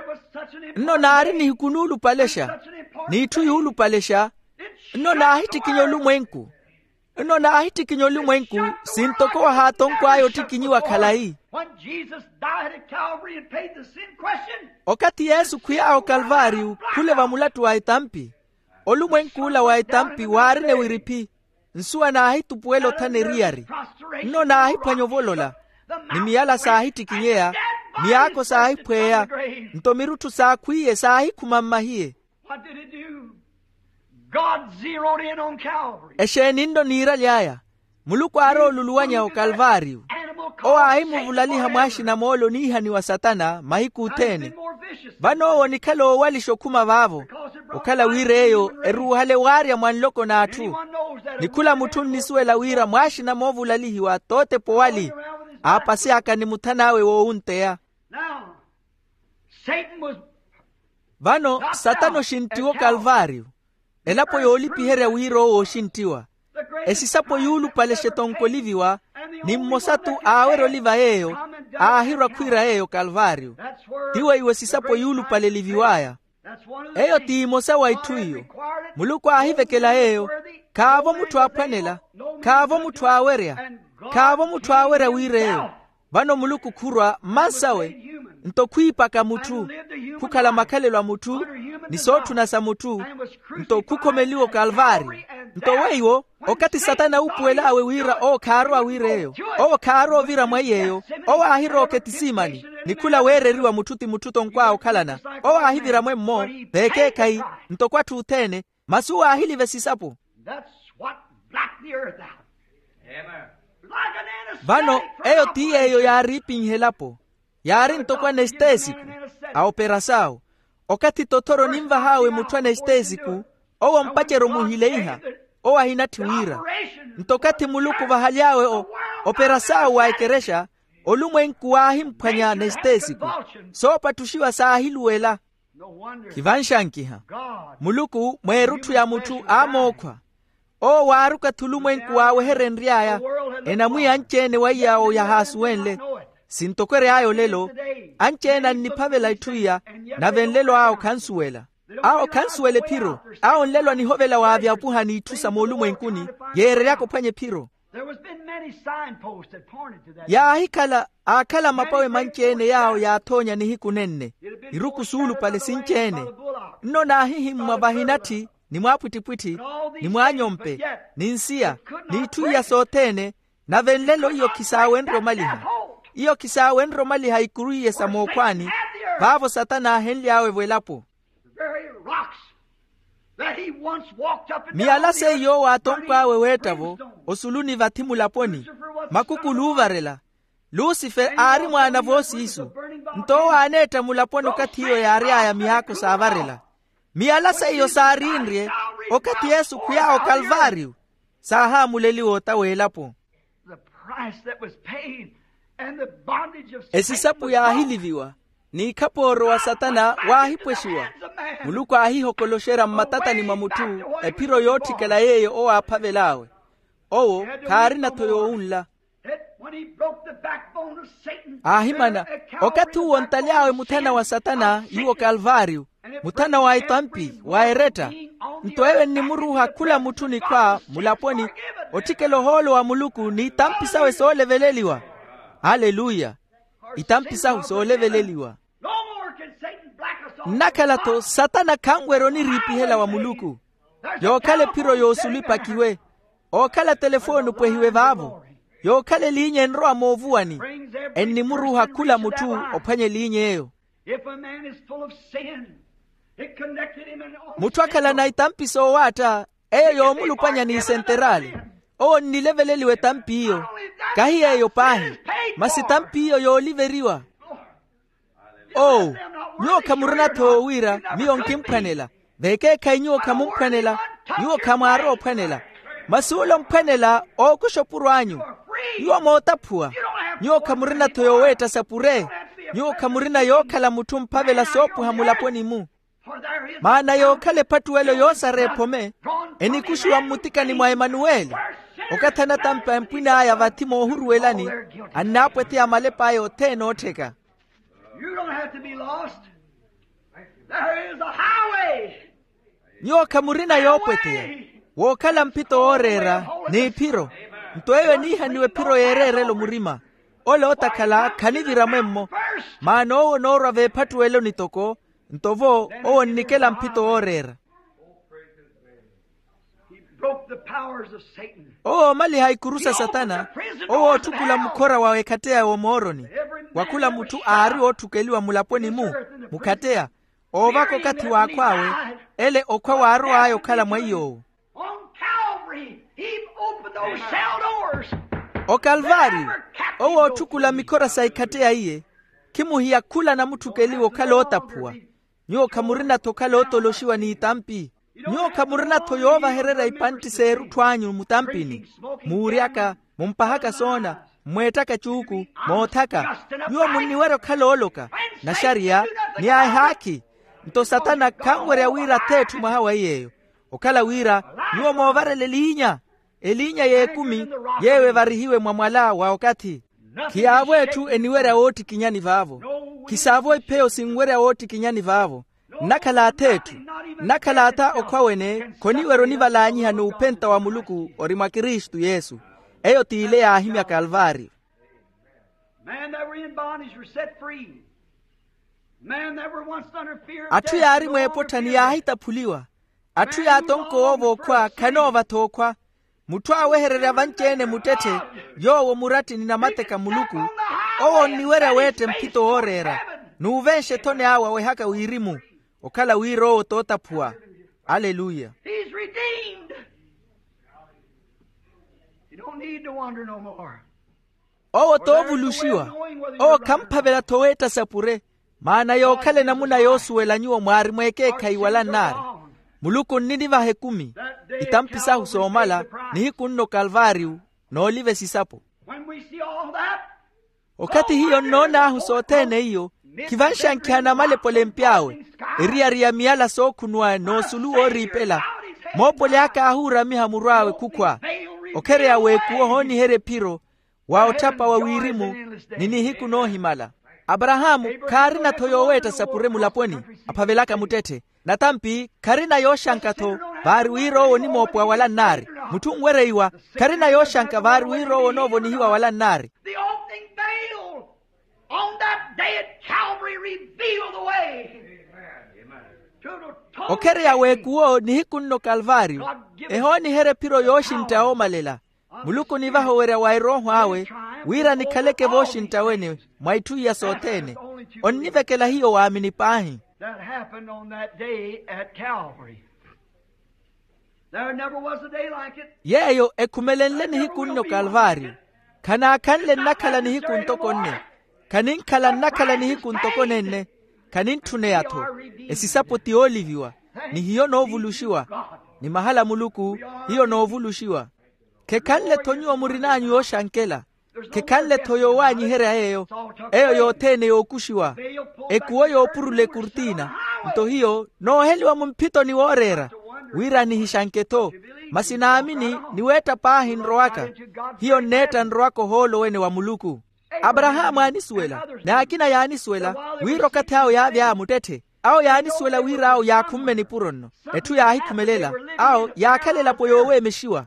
no naari ni hikunulu palesha ni ituyu ulu palesha no nahiti kinyolu mwenku no nahiti kinyolu mwenku sintokowa hatonkwa yoti kinyiwa kalai. When Jesus died at Calvary and paid the sin question, okati Yesu kuyao Kalvario kule wa mulatu wa itampi olumwenku ula wa itampi warine wiripi nsuwa na ahitu puelo tane riari no na ahipanyovolola ni miyala sahiti kinyea miyako sahipwea ntomirutu sahikwiye sahikumamahie. what did it do? God zeroed in on Calvary. Eshenindo nira lyaya muluku aro luluwanya o Kalvario o ahimu vulaliha mwashi na molo niha ni wa satana mahiku utene bano wonikalo wali shokuma vavo okala wireyo eruhale waria mwanloko na atu nikula mutuni nisuela wira mwashi na movu lalihi wa tote po wali apasi akani mutanawe wo untea. Now, Satan was Vano satano shintiwo Kalvario elapo yolipi here wiro o shintiwa esisapo yulu pale shetonkoliviwa ni mmosatu awero liva eyo ahirwa kwira eyo Kalvario tiwa iwe sisapo yulu pale liviwaya eyo ti mosa wa ituyo muluku ahivekela eyo kavo mutu apwanela kavo mutu awerea kavo mutu awere wireyo vano muluku kurwa masawe nto kuipaka mutu kukala makalelwa mutu nisotu nasa mutu nto kukomeliwo Kalvario nto weiwo okati satana upuelawe wira o karo awireyo o karo vira mwayeyo o ahiro ketisimani nikula wereriwa mututi mututo nkwao kalana o ahivira mwemmo peke kai nto kwatu utene masuwa ahili vesisapo. That's what blacked the earth out. Amen. Like an anesthetic Vano for eyo an tiye eyo yari pinghelapo yari ntoko anestesiku a operasao okati totoro nimva hawe mutu anestesiku owa mpachero muhileiha owa hinati wira ntokati muluku vahaliawe o operasao waekeresha olumwenku wahi mpanya anestesiku sopa tushiwa sahiluela No wonder kivanshankiha God muluku mwerutu ya mutu amokwa o waruka tulumwenku wawe herenriaya enamwi anchene wayao ya hasuenle sintokwere ayo lelo anchena nipavela ituya na venlelo ao kansuela ao kansuele piro ao nlelo ni hovela wa avyapuha ni itusa molumu enkuni yere yako panye piro ya hikala akala mapawe manchene yao ya tonya ni hiku nenne iruku sulu pale sinchene no na hihi mwabahinati ni mwapwitipwiti ni mwanyompe ni nsia ni ituya sotene na venlelo iyo kisawenro maliha iyo kisawenro maliha ikuruye samokwani vavo satana henli awe vwelapo mialase yo watonkwa wewetavo osuluni vatimu laponi makukulu uvarela Lucifer ari mwana vosi isu ntowa aneta mulaponi okati iyo yari aya mihako savarela mialase iyo sarinrie okati Yesu kuyao Kalvario saha muleli wota welapo esisapu ya ahiliviwa ni kaporo wa satana wahipweshiwa muluku ahihokoloshera matata ni mamutu epiro yoti kela yeye o apavelawe owo karina toyo unla ahimana okatu wontaliawe mutana wa satana yuo Kalvario mutana wa itampi wa ereta ntoewe ni muruha kula mutuni kwa mulaponi otikelo holo wa muluku ni itampi sawe soole veleliwa. Haleluya. Itampi sawe soole veleliwa. Nakalato satana kangwero ni ripi hela wa muluku yokale piro yosulipa kiwe okala telefonu pwehiwe vavo yokale linye nroa movuani eni muruha kula mutu opanye linye eyo mutu akala na itampi so wata eyo yomulupanya ni senterali o nileveleliwe tampi iyo kahi eyo pahi masitampi iyo yoliveriwa oh nyo kamuruna to wira miyo nkimpanela veke kainyo kamumpanela yo kamaro panela masulo mpanela o kushopurwanyu yo motapua nyo kamuruna to yoweta sapure nyo kamuruna yokala mutum pavela sopu hamulaponi mu maana yokale patuelo yosare pome enikushwa mutika ni mwa Emanueli okatana tampa mpina ya vatimo huruelani anapwete amalepa yo teno teka. You don't have to be lost. There is a highway. Nyo kamurina yopwete wokala mpito orera ni piro ntoewe niha niwe piro yerere lo murima ole otakala kanivira memmo maana owo nora ve patuelo nitoko ntovo owo nikela mpito orera owo mali haikurusa satana owo tukula mukora wawekatea womoroni wakula mutu ari otukeliwa mulaponi mu mukatea ovako kati wakwawe ele okwa waro ayo kala mwaiyo o Kalvario owo tukula mikora saikatea iye kimuhia kula na mutukeliwo kalotapua nyo kamurina tokalotoloshiwa ni itampi nyo kamurina toyova herera ipanti seru twanyu mutampini muriaka mumpahaka sona mwetaka chuku motaka nyo muniwero kaloloka na sharia ni haki nto satana kangwere wira tetu mahawa yeyo okala wira nyo movarele linya elinya ye 10 yewe varihiwe mwamwala wa wakati kiavwe tu eniwera woti kinyani vavo kisavo ipeo singwera woti kinyani vavo nakala tetu nakalata okwawene koniwero nivalanyi hanu upenta wa muluku orimwa Kristu Yesu eyo tiile ya ahimya Kalvario. Atu ya arimwe potani ya haitapuliwa atu ya tonko ovo kwa kanova tokwa mutwa weherera vanchene mutete yowo murati nina mateka muluku owo niwere wete mpito orera nuvenshe tone awa wehaka wirimu okala wiro totapua. Hallelujah. He's redeemed. You don't need to wonder no more. Owo tovulushiwa owo kampavela toweta sapure maana yokale namuna yosuwela nyuo mwari mweke kaiwala nari muluku niniva he 10 itampisa husomala ni hikunno Kalvario no olive sisapo okati hiyo nona husotene hiyo kivansha nkihana male pole mpiawe ria miala so kunwa no sulu oripela mopole haka ahura miha murawe kukwa okere ya wekuo honi here piro wa otapa wa wirimu nini hiku no himala. Abrahamu karina toyoweta sapure mulaponi apavelaka mutete natampi karina yoshankato vari wiro woni mopwa wala nari mutungwereiwa karina yoshanka vari wiro wonovo nihiwa wala nari. The opening veil on that day at Calvary revealed the way. Okere ya wekuo ni hikunno Kalvari eho ni here piro yoshinta omalela muluku ni vaho wera wairoho awe wira ni kaleke voshinta wene mwaitu ya sotene onnivekela hiyo waamini pahi. That happened on that day at Calvary. There never was a day like it. Yeyo ekumelenle ni hikunno Kalvari kana kanle nakala ni hikuntokonne kanin kala nakala ni hikuntokonenne kanin tuneato esisapoti oliviwa ni hiyo novulushiwa ni mahala muluku hiyo novulushiwa kekanle tonyo murinanyu yoshankela kekanle toyo wanyi here eyo yotene yokushiwa ekuwo yopurule kurtina nto hiyo no heliwa mumpito ni worera wira ni hishanketo masinaamini ni weta pahi nroaka hiyo neta nroako holo wene wa muluku. Abrahamu aniswela na akina ya aniswela wiro katao ya vya mutete au ya aniswela wira au ya kummeni puronno etu ya hikumelela au ya kalela poyowe meshiwa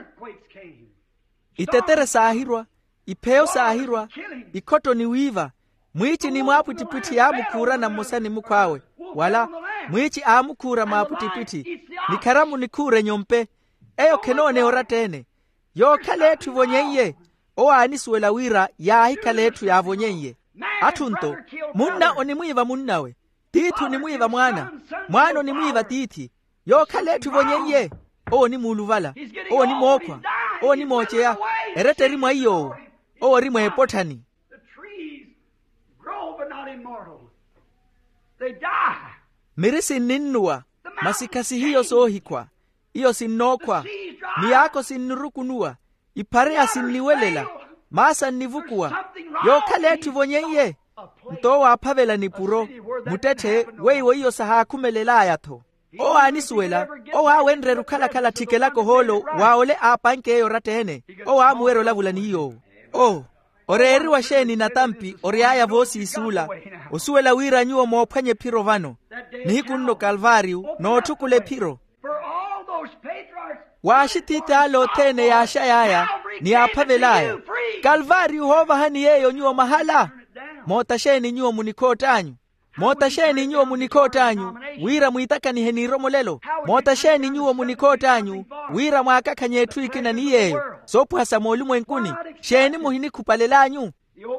itetere sahirwa ipeo sahirwa ikoto ni wiva mwichi ni mwaputipiti ya mukura na musani mukwawe wala mwichi amukura maputipiti ni karamu ni kure nyompe eyo kenone oratene yo kaletu vonyeye o aniswela wira ya hikaletu ya vonyeye atunto munna onimwiva munnawe titu ni mwiva mwana mwana ni mwiva titi yo kaletu vonyeye o ni muluvala o ni mokwa o ni mochea erete rimwa iyo o rimwa epotani. The trees grow but not immortal. They die. Mirisi ninnuwa masikasi hiyo sohikwa iyo sinokwa miyako sinrukunua iparea sinniwelela masa nivukua yo kaletu vonyeye ntowa apavela ni puro mutete weiwo iyo saha kumelela ayato o aniswela o awenre rukala kala tikelako holo waole apanke yo ratene o amuero lavula niyo o oreri wa sheni na tampi oriaya vosi isula osuela wira nyuo mopanye piro vano ni hikunno Kalvari no tukule piro washitita alo tene ya shayaya ni apavelaya Kalvari hova hani yeyo nyuo mahala motasheni nyuo munikotanyu motasheni nyuo munikotanyu wira muitaka ni heniro molelo motasheni nyuo munikotanyu wira mwakaka nyetwiki na niyeyo sopu hasa molimu enkuni sheni muhini kupalelanyu.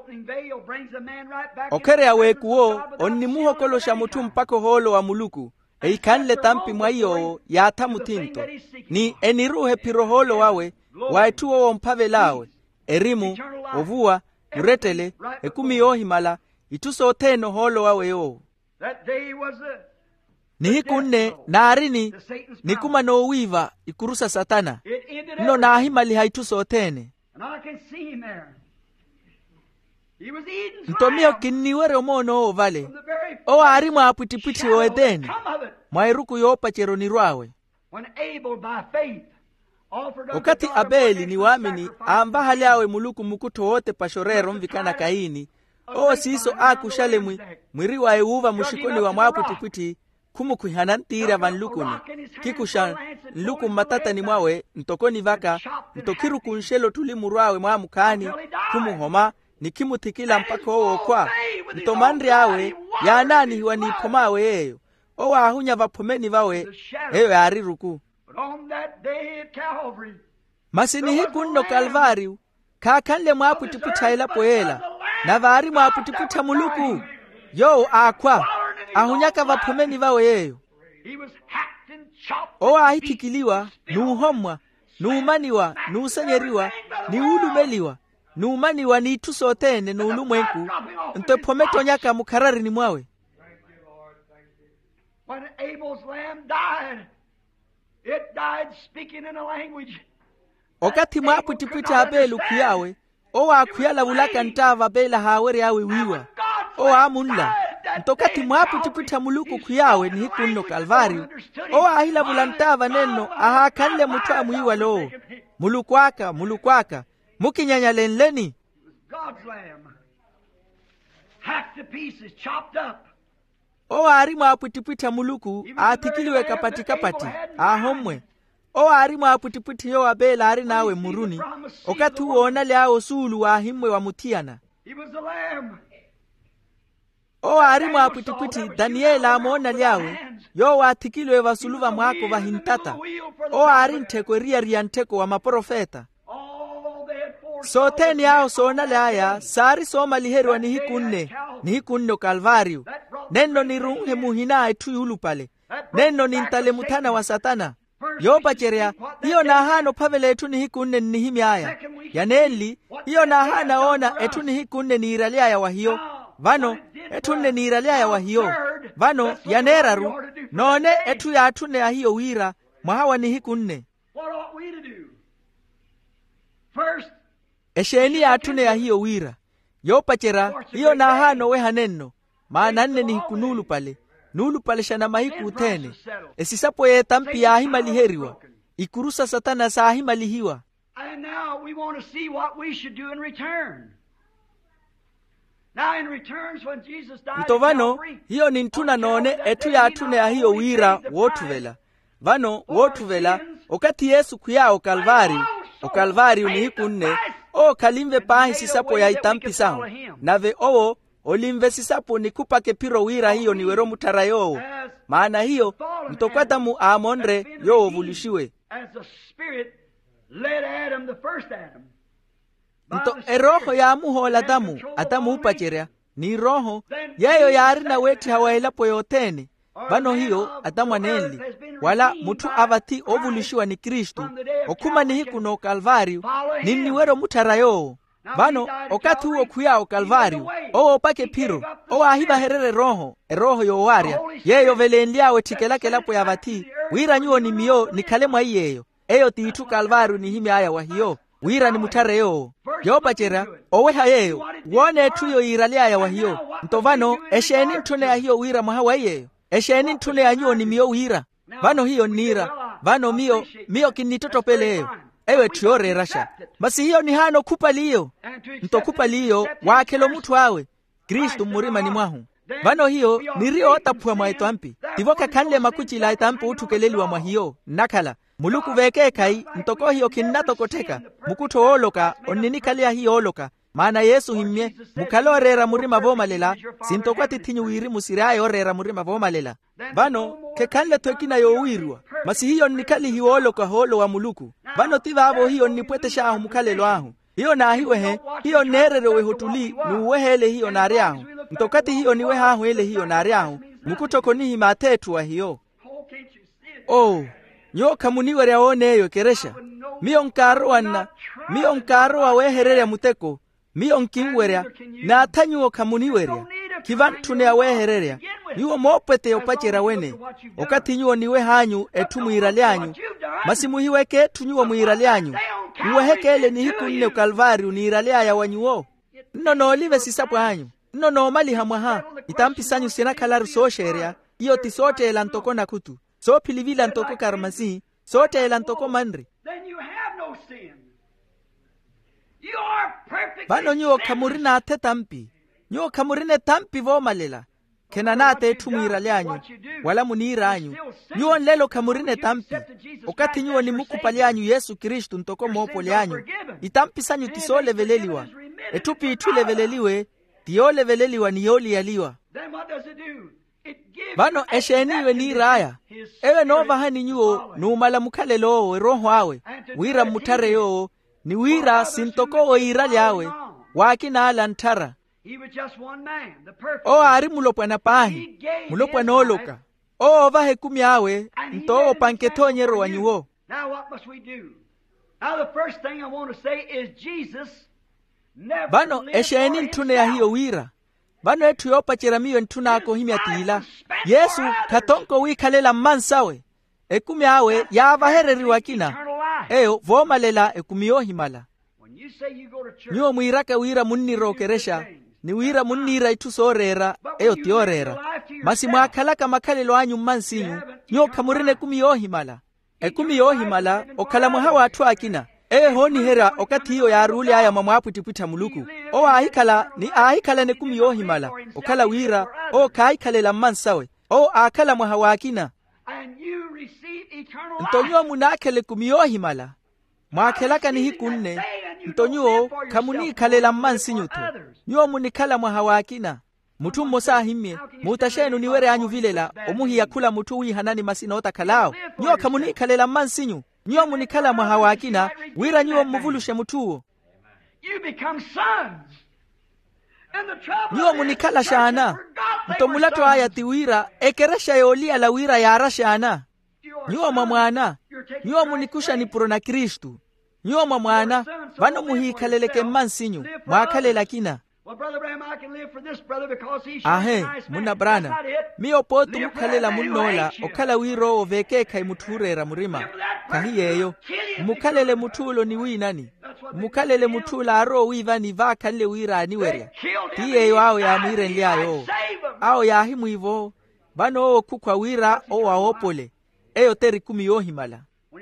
Okere ya wekuo onimuho kolosha mutu mpako holo wa muluku eikanle tampi mwaiyo ya tamutinto ni eniruhe piro holo wawe waetuo wompavelawe erimu ovua muretele ekumi yohimala ituso teno holo wawe yo ni hikunne naarini nikuma no wiva ikurusa satana no nahimali haituso tene ntomio kinniwere omono ovale o arimu aputipiti o edeni mwairuku yopa cheroni rwawe wakati Abeli ni wamini amba haliawe muluku mukuto wote pashorero mvikana Kaini o siso akushalemwi mwiri wa euva mushikoni wa mwaputipiti kumukuhanantira vanlukuni kikusha luku matata ni mwawe ntokoni vaka ntokiru kunshelo tulimu rwawe mwamukani kumuhoma nikimutikila mpaka owo kwa ntomandri awe ya nani hiwa nipomawe yeyo owa ahunya vapomeni vawe eyo ya ariruku. Masini hikunno Kalvari kakanle mwaputipita ila poela na vari mwaputipita muluku yo akwa ahunyaka vapomeni vawe yeyo owa ahitikiliwa nuhomwa nuumaniwa nuusenyeriwa niulumeliwa nuumaniwa ni tusotene nuulumwenku ntepometo nyaka mukarari ni mwawe. When Abel's lamb died, it died speaking in a language. Okati mwaputipita Abelu kuyawe owa akuyala vulaka ntava bela hawere yawe wiwa owa amunla ntokati mwaputipita muluku kuyawe ni hikunno Kalvari owa ahila vulantava neno aha kanle mutwa mwiwa lo mulukwaka mukinyanya lenleni. God's lamb. hacked to pieces, chopped up. o arimu apwitipwiti amuluku athikiliwe kapati ahomwe o arimu apwitipwiti yo abela ari nawe muruni okati uona lyao sulu wa himwe wa mutiana. He was the lamb. o arimu apwitipwiti Daniela amona lyawe yo wathikiliwe vasuluva mwako vahintata o ari nteko ria nteko wa maprofeta. Soteni yao soona lyaya sari soma liherwa ni hikunne Kalvario. Neno ni runhe muhina etuyulu pale. Neno ni ntale mutana wa Satana. Yopa cherea, hiyo na hano pavele etu ni hikunne ni himiaya. Yaneli, hiyo na hana ona etu ni hikunne ni iraliaya wa hiyo. Vano, etunne ni iraliaya wa hiyo. Vano, yaneraru, none etu ya atune ya hiyo wira, mahawa ni hikunne. What ought we to do? First, esheni ya atune ya hiyo wira. Yopa chera, hiyo na hano weha neno. Maana nne ni hikunulu pale shana mahiku utene. Esisapo ye tampi ya ahima liheriwa. Ikurusa Satana sa ahima lihiwa. and now we want to see what we should do in return. Now in returns when Jesus died Ito at vano, Calvary, hiyo ni ntuna none etu ya atune ya hiyo wira wotuvela. Vano, wotuvela, okati Yesu kuyao Kalvari ni hikunne, o kalimve pahi sisapo ya itampi saho. Nave owo, olimve sisapo ni kupake piro wira hiyo ni wero mutara yoo. Maana hiyo, mtokwata mu amonre yoo vulishiwe. as the Spirit led Adam, the first Adam. Nto eroho ya muhola Adamu upacherea. Ni roho, yayo ya arina weti hawaelapo yotene. Vano hiyo, Adamu aneli. Wala mutu avati ovulishiwa ni Kristu. Okuma ni hikuno Kalvario, nini wero mutara yoo. Vano, okati huo kuyao Kalvario, owo pake piro, owa ahiva herere roho, eroho yo waria. Yeyo vele enliawe tikelake lapo ya vati, wira nyuo ni mio ni kalemwa iyeyo. Eyo tiitu Kalvario ni himi aya wa hiyo. Wira ni mutare yoo. Yopa chera, oweha yeyo, wone tuyo iralia ya wa hiyo. Ntovano, esheni ntune ya hiyo wira mahawa iyeyo. Esheni ntune ya nyuo ni mio wira. Vano hiyo nira, vano mio kinitoto pele eyo. Ewe tuyore rasha. Basi hiyo ni hano kupali hiyo. Ntokupali hiyo, wakelo mutu awe. Kristu murima ni mwahu. Vano hiyo, nirio otapua mwa itampi. Tivoka kanle makuchi la itampi utukeleli wa mwa hiyo. Nakala. Muluku veke kai, ntoko hiyo kinnato koteka. Mukuto oloka, oninikali ya hiyo oloka. Maana Yesu himye, mukalo rera murima voma lela. Sintokwa titinyu wiri musirae orera murima voma lela. Vano, kekanle toekina yo uirua. Masi hiyo nikali hiyo oloka holo wa muluku. Vano tiva avo hiyo nipwete shahu mukale lo ahu. Hiyo na hiwehe, hiyo nerere wehutuli, nuwehele hiyo nari ahu. Ntokati hiyo niwe hahu ele hiyo nari ahu. Mukutoko nihi matetu wa hiyo. Oh, nyo kamuniwere aoneyo keresha. Mio nkaroa weherere muteko. Mio nkingwerea, na atanyuo kamuniwerea. Kivantune ya wehererea. Nyuo mopete opachera wene. Okati nyuo niwe hanyu etu muiralianyu. Masi muhiweke etu nyuo muiralianyu. Uweheke ele ni hiku nne Kalvario ni iralea ya wanyuo. Nono olive sisapo hanyu. Nono mali hamwaha. Itampi sanyu sina kalaru so sheria. Iyo tisote elantoko na kutu. So pilivila ntoko karmasi. Sote elantoko mandri. Then you have no sin. You are perfectly Vano nyuo kamurina ate tampi. Nyuo kamurine tampi voma lela. Kenanate etu muiralianyu. Wala munira anyu. Nyuo nlelo kamurine tampi. Okati nyuo ni mukupalianyu Yesu Kristu ntoko mopo lianyu. Itampi sanyu tisole veleliwa. Etupi itule veleliwe. Tiole veleliwa ni yoli yaliwa. Then what does it do? It gives Vano esheniwe ni raya. Ewe nova hani nyuo nuumala mukale loo roho awe. Wira mutare yoo. Ni wira sintoko o irali awe. Wakina ala ntara. He was just one man, the perfect. O ari mulopwa na pahi. Mulopwa na oloka. O vahe kumi awe. Nto panketo nyero wanyuo. Now what must we do? Now the first thing I want to say is Jesus never Vano lived esheni for ntune ya hiyo himself. wira. Vano etu yopa cheramiyo ntuna ako himi atila. Yesu katonko wikalela mansawe. Ekumi awe ya vahereri wakina. Eternal life. Eyo voma lela ekumiyo himala. When you say you go to church, Nyuo mwiraka wira munniro keresha. Ni wira munnira itusorera. Eyo tiorera. Masi mwakalaka makalelo anyu mansinyu. Nyuo kamurine kumiyo himala. Ekumiyo himala okala mwahawa atu akina. honi hera okati hiyo ya rule aya mamwapwitipwita muluku o ahikala ne kumiyohimala okala wira o kaikalela mansawe o akala mwahawakina ntonyo munakele kumiyohimala mwakelaka ni hikunne ntonyo kamunikalela mansinyuto nyo munikala mwahawakina mutu mmosa himye mutashenu niwere anyu vilela omuhi yakula mutu wihanani masina otakalao nyo kamunikalela mansinyu nyo munikala mwahawakina wira nyo muvulushe mutuo nyo munikala shana ntomulato ayati wira ekeresha yolia la wira yara shana nyo mwana nyo munikusha ni purona Kristu nyo mwana vano muhikaleleke mansinyu mwakalela kina ahe muna brana miyo potu mukalela munola okala wiro ovekeka imuturera murima kahiyeyo mukalele mutulo ni winani mukalele mutula aro wivani vakalele wira aniweria tiyeyo ao ya mwirenliayo ao ya himu ivo vano kukwa wira o waopole eyo teri kumiyohimala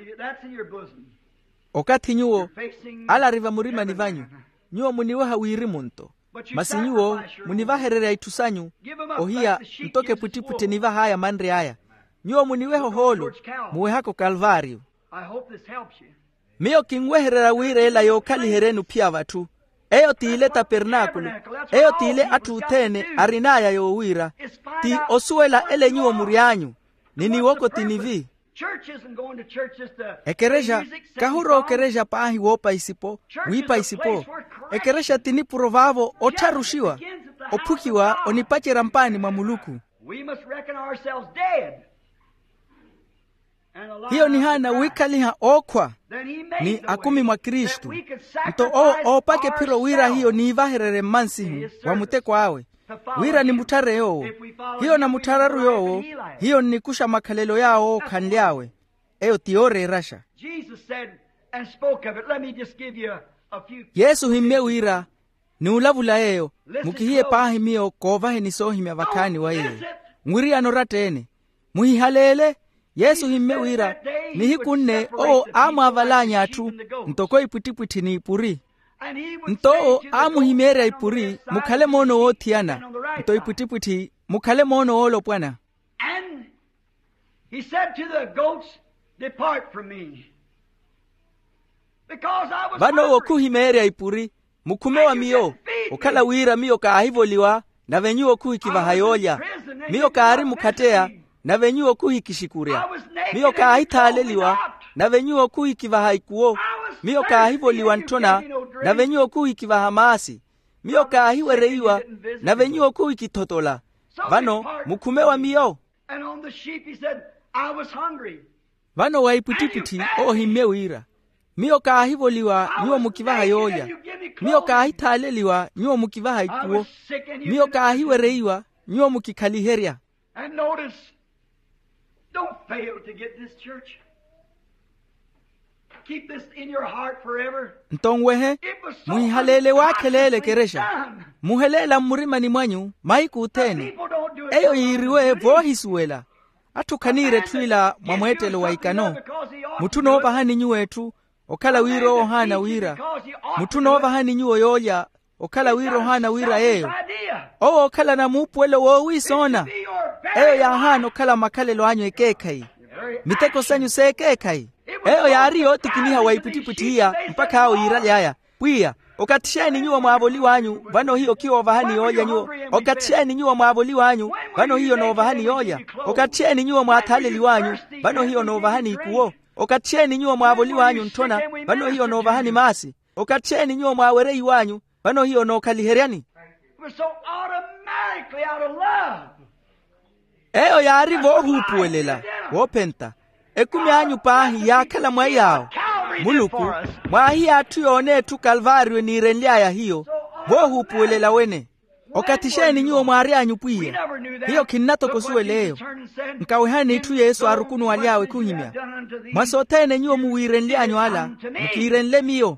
okati nyuo ala riva murima ni vanyu nyuo muniwaha wiri munto masinyuo munivaherere itusanyu ohia mtoke putipute niva haya mandre haya nyuo muniweho holo muwe hako Kalvario miyo kingweherera wire ela yokali herenu pia vatu eyo tiile tabernakulo eyo tiile atutene arinaya yo wira ti osuela ele nyuo murianyu nini woko tinivi ekeresha kahuro okeresha pahi wopa isipo wipa isipo ekeresha tini provavo otarushiwa opukiwa onipache rampani mamuluku hiyo ni hana wikaliha okwa ni akumi mwa Kristu nto opake piro wira hiyo ni ivaherere mansihu wa muteko awe wira ni mutare yowo hiyo na mutararu yowo hiyo ni kusha makalelo yao kanliawe eyo tiore rasha Yesu himme wira ni ulavula eyo mukihiye pahi miyo kovahe ni sohimya vakani wa eyo mwiri anoratene muhihalele Yesu himme wira ni hikunne o amu avalanya atu ntoko iputipwiti ni ipuri nto amu himere ipuri mukale mono o tiana nto iputipwiti mukale mono o lopwana And he said to the goats, depart from me, because I was vano hungry. oku himere ipuri mukume wa miyo okala wira miyo kaahivoliwa na venyu oku hikivahayolia miyo kaari mukatea na venyu oku hikishikuria miyo kaahithaleliwa na venyu oku hikivahaikuo miyo kaahivoliwa ntona na venyu oku hikivahamasi miyo kaahiwereiwa na venyu oku hikitotola vano mukume wa miyo And on the sheep he said, I was hungry. vano waiputiputi o himme wira miyo kaahivoliwa nyuo mukivahayolia miyo kaahithaleliwa nyuo mukivahaikuo miyo kaahiwereiwa nyuo mukikaliheria. And notice, don't fail to get this, church. Keep this in your heart forever. ntongwehe It was so muhihalele wakelele unconsciously keresha done. muhelela murima ni mwanyu maiku utene People don't do it eyo so yiriwe long. vohisuwela atukanire twila mwamwetelo waikano mutunova hani nyuwetu okala wiro ohana wira mutunova hani nyuo yoya okala wiro hana wira eyo o okala na mupwelo wo wisona eyo ya hano kala makalelo anyo ekekai miteko sanyu sekekai eyo yariyo tikiniha waiputiputiya mpaka hao yiralyaya pwiya okatisheni nyuwa mwavoli wanyu vano hiyo kiwa vahani yoya nyuwa okatisheni nyuwa mwavoli wanyu vano hiyo no vahani yoya okatisheni nyuwa mwathaleli wanyu vano hiyo no vahani ikuo okatisheni nyuwa mwavoli wanyu ntona vano hiyo no vahani masi okatisheni nyuwa mwawerei wanyu vano hiyo no kaliheriani. It was so automatically out of love. eyo yari vohupuwelela wopenta ekumi anyu pahi yakala mwa yao muluku mwahi atu yone tu Kalvario ni renliaya hiyo vohupuwelela wene okatisheni nyuo mwari anyu pwiya hiyo kinnato kosuweleyo nkawehani itu Yesu arukunu waliawe kuhimya mwasotene nyuo muwirenlianyu ala mukirenle miyo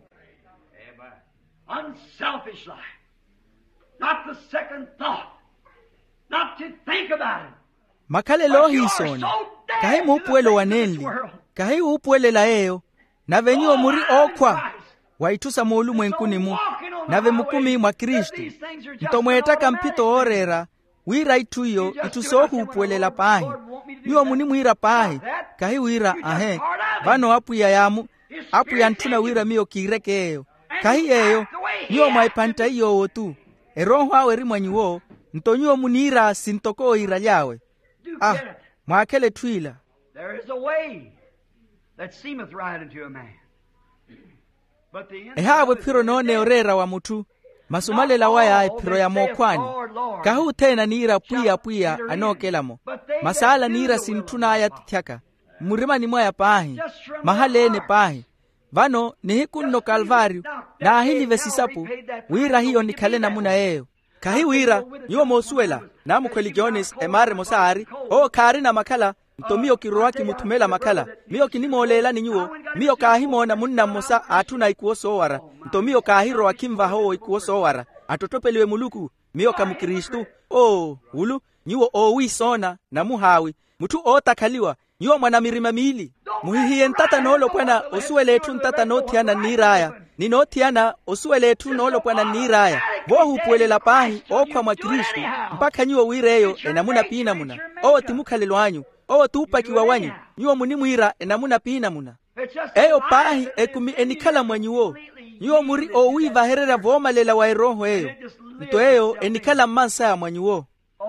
Unselfish life. Not the second thought. Not to think about it. makale lo hisoni kahi muupwelo wanenli kahi uupwelela eyo nave nyuo muri okwa waitusa mulu mwenkunimu nave mukumi mwa Kristu ntomwetaka mpito orera wira ituyo itusohupwelela pahi nyuo muni mwira pahi kahi wira ahe vano apuya yamu apuya ntuna wira miyo kirekeyo kahi eyo nyuo mwaipanta iyo otu eroho awe rimwanyiwo ntonyo munira sintoko ira yawe mwakele twila. There is a way that seemeth right unto a man, but the end ehawe piro none orera wa mutu masumalela waya piro ya mokwani kahu tena nira puya anokelamo masala nira sintuna aya tithaka murima ni mwaya pahi mahalene pahi vano nihikunno Kalvario na ahili vesisapu wira hiyo nikalena muna eyo kahi wira nyuo mosuela na mukweli Jones emare mosari kari na makala ntomio kiroaki mutumela makala miyo kinimolela ni nyuo miyo kahimona munna mosa atuna ikuo sowara ntomio kahiro akimva ho ikuo sowara atotopeliwe muluku miyo kamu Kristu ulu nyuo wisona na muhawi mutu otakaliwa nyuo mwana mirima mili muhihiye ntata nolo kwena osueletu ntata notiana niraya ninotiana osueletu nolo kwena niraya vohu pwelela pahi okwa mwa Kristu mpaka nyuo wireyo enamuna pina muna timukhalelo anyu tupakiwa wanyu nyuo munimwira enamuna pina muna eyo pahi ekumi enikhala mwanyuo nyuo muri owiva herera vomalela wa eroho eyo nto eyo enikhala mmansa ya mwanyuo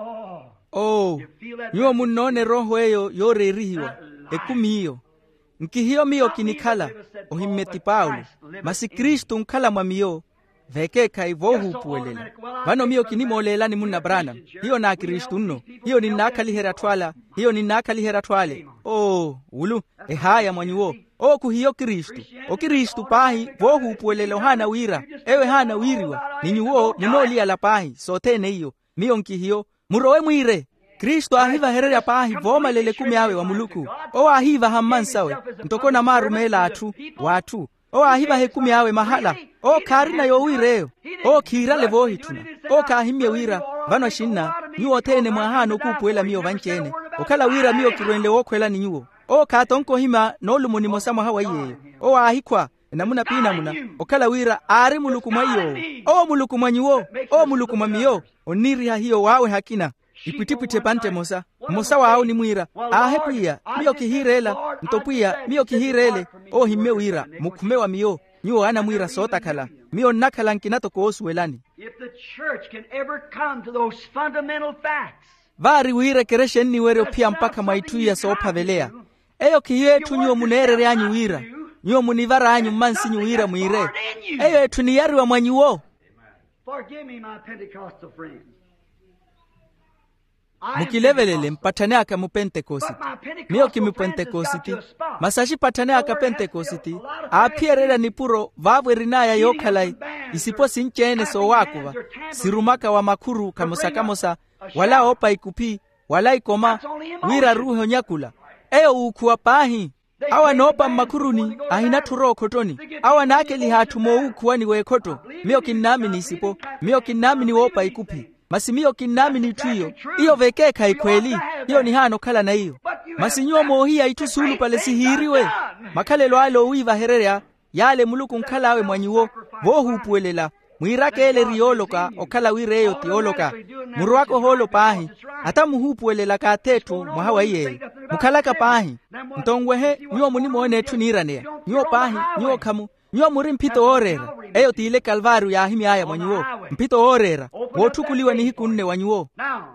nyuo munone roho eyo yorerihiwa ekumi iyo nkihiyo miyo kinikhala ohimmeti Paulo masi Kristu nkhala mwamiyo vekeka ivohu puwelela vano miyo kinimolela ni munna Branham hiyo na Kristu nno hiyo ni nakalihera twala hiyo ni nakalihera twale ulu ehaya mwanyuo kuhiyo Kristu Kristu pahi vohu puwelela hana wira ewe hana wiriwa ninyuo munolia la pahi sotene hiyo miyo nkihiyo murowe mwire Kristu ahiva herera pahi voma lele kumi awe wa muluku ahiva hammansawe ntokona marumela watu ahiva hekumi awe mahala karina yo wireyo kira levo hituna kahimye wira vano shinna nyuo tene mwahano kupwela miyo vanchene okala wira miyo kirwenle okwela ni nyuo katonko hima nolumuni mosamo hawa yeyo ahikwa namuna pina muna okala wira ari muluku mwayo muluku mwanyuo muluku mwamiyo oniriha hiyo wawe hakina ipitipite pante mosa wao ni mwira pia miyo kihirela ntopia miyo kihirele himme wira mukhume wa miyo nyuo ana mwira sota kala miyo nakala nkinato kosuelani if the church can ever come to those fundamental facts vari wire kereshenni were pia mpaka maituya sopa velea eyo kiyetu nyuo munerere anyu wira nyuo munivara anyu mansi nyuwira mwire eyo etu ni yari wa mwanyuo. Forgive me, my Pentecostal friends. Mukilevelele mpatane aka mu Pentecost miyo kimi Pentecost masashi patane aka Pentecost apierera nipuro vavwe rinaya yokalai isipo sinchene so wakuva sirumaka wa makuru kamosa wala opa ikupi wala ikoma wira ruho nyakula eyo ukuwa pahi awa nopa makuruni ahina turo kotoni awa nakeli hatumo ukuwa ni wekoto miyo kinami nisipo miyo kinami ni wopa ikupi masimiyo kinami ni tuyo iyo vekeka ikweli iyo ni hano kala na iyo masinyuo mohia itusulu pale sihiriwe makalelo alo uiva hererea yale muluku nkala awe mwanyuo vohu puelela mwirake ele rioloka okala wireyo tioloka muruako holo pahi ata muhupuelela katetu mwahawa iye mukalaka pahi ntongwehe nyuo munimone tuniranea nyuo pahi nyuo kamu nyuo muri mpito orera eyo tiile Kalvario ya himi aya mwanyuo mpito orera wotukuliwa ni hikunne wanyuo.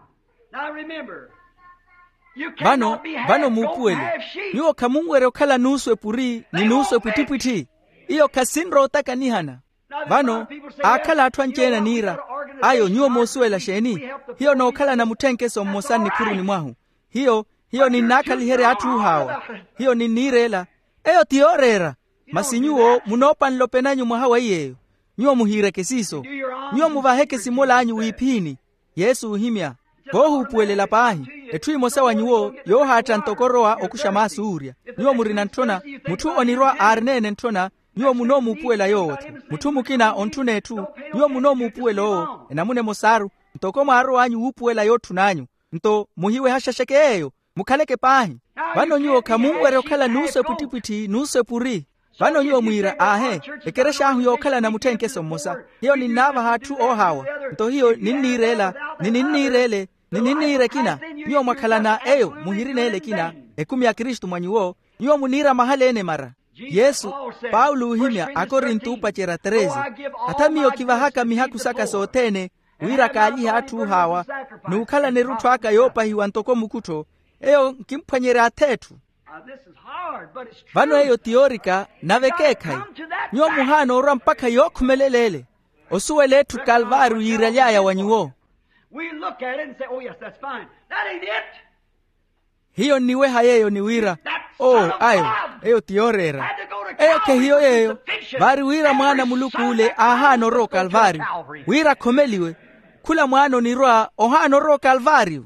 Vano mupuele nyuo kamungwere okala nuswe puri ni nuswe putipwiti iyo kasinro otaka nihana vano akala atwanchena nira ayo nyuo mosuela sheni hiyo no okala na mutenkeso mmosani kuru ni mwahu hiyo ni nakalihere atu hawa hiyo ni nirela eyo tiorera masinyuo munopa nlopenanyu mwahawa iyeyo nyuo muhireke siso nyuo muvaheke simola anyu wipini Yesu uhimya vohu puelela pahi etui mosa wanyuo yo hata ntokoroa okushama suria nyuo murina ntona mutu onirwa arnene ntona nyuo muno mupuela yote mutu mukina ontunetu nyuo muno mupuelo enamune mosaru ntoko maro anyu upuela yotu nanyu nto muhiwe hashashekeyo mukaleke pahi vano nyuo kamungwere okala nuswe putipiti nuswe puri vano nyuo mwira ahe ekeresha ahu yokhala na mutenkeso mosa hiyo ninava hatu ohawa nto hiyo ninire kina nyuo mwakhala na eyo muhirine ele kina ekumi ya Kristu mwanyuo nyuo munira mahalene mara Yesu Paulo uhimya akorintu upachera 13 hata miyo kivahaka mihaku saka sotene wira kali hatu hawa nukhala nerutwaka yopa hiwa ntoko mukuto eyo nkimpanyere atetu vano eyo teorika navekekai nyuo muhano ora mpaka yokumelelele osuwe letu Kalvaru yiralyaya wanyuo hiyo niwe hayeyo ni wira ayo eyo tiorera eyo ke hiyo yeyo vari wira mwana muluku ule ahano ro Kalvari wira komeliwe kula mwana nirwa ohano ro Kalvari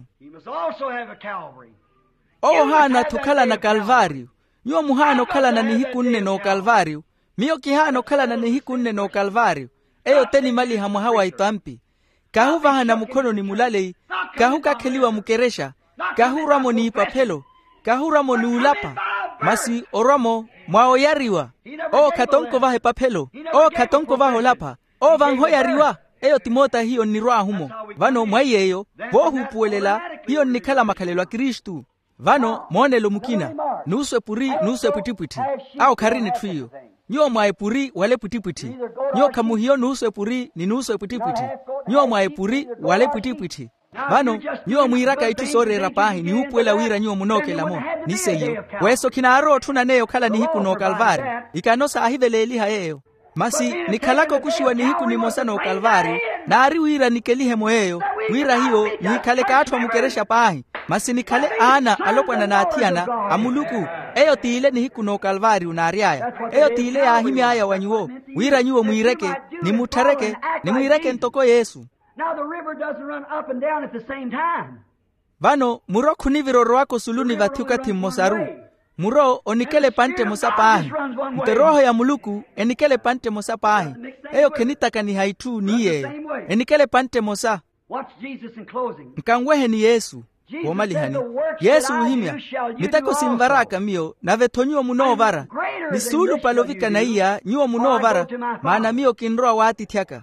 ohana tukala na Kalvari nyuo muhano kala na nihikunne no Kalvari miyo kihano kala na nihikunne no Kalvari eyo teni mali hamuhawa itampi kahuva hana mukono ni mulalei kahuka keliwa mukeresha kahuramo ni ipapelo kahuramo ni ulapa masi oramo mwaoyariwa katonko vahe papelo katonko vaho lapa vanhoyariwa eyo timota hiyo nirwa humo vano mwaiyeyo vohupuelela hiyo nikala makalelwa Kristu vano monelo mukina nuswe putipwiti au karini twiyo nyuo mwae puri wale putipwiti nyuo kamu hiyo nuswe puri ni nuswe putipwiti nyuo mwae puri wale putipwiti vano nyuo mwiraka itu sorera pahi ni upuela wira nyuo munoke lamo niseyo weso kinaro tuna neyo kala ni hiku no Kalvari ikanosa ahiveleli hayeyo masi nikalako kushiwa ni hiku ni mosa no Kalvari na ari wira nikelihe moyeyo wira hiyo nikaleka atwa mukeresha pahi masi nikale ana alopwana na atiana amuluku eyo tiile ni hiku no Kalvari unariaya eyo tiile ya ahimi aya wanyuo wira nyuo mwireke ni mutareke ni mwireke ntoko Yesu. Now the river doesn't run up and down at the same time. Vano muro kuniviro wako suluni vatiuka timosaru muro onikele pante mosapahi mteroho ya muluku enikele pante mosapahi eyo kenitaka ni haitu niye enikele pante mosa mkangwehe ni Yesu womalihani Yesu uhimya mitako simvaraka miyo na vetonyuo munovara nisulu palovika na iya nyuo munovara maana miyo kinroa wati tiaka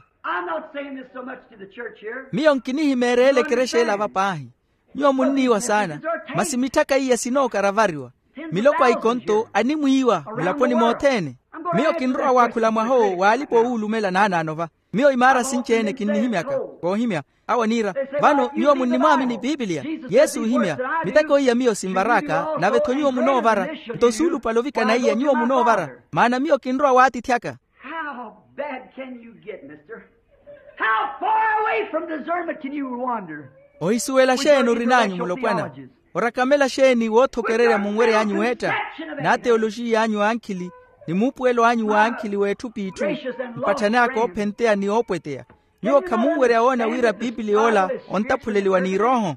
miyo nkinihi merele kereshe la vapahi nyuo muniwa sana masimitaka iya sino karavariwa miloko aikonto animuiwa mulaponi motene miyo kinroa wakula mwaho walipo ulumela nananova miyo imara sinchene kinihimyaka kohimya awanira vano nyuo munimami ni Biblia Yesu uhimya mitako iya miyo simvaraka na veto nyuo munovara ntosulu palovika na iya nyuo munovara maana miyo kinroa wati tiaka. How bad can you get, mister? How far away from discernment can you wander? Oisuela shenu rinanyu mulopwana orakamela sheni wotokerera mungwere yanyu weta na teoloji yanyu ankili ni mupuelo yanyu wa ankili wetu pitu mpatana ko pentea ni opwetea nyo kamungwere aona wira Biblia ontapuleliwa ni roho.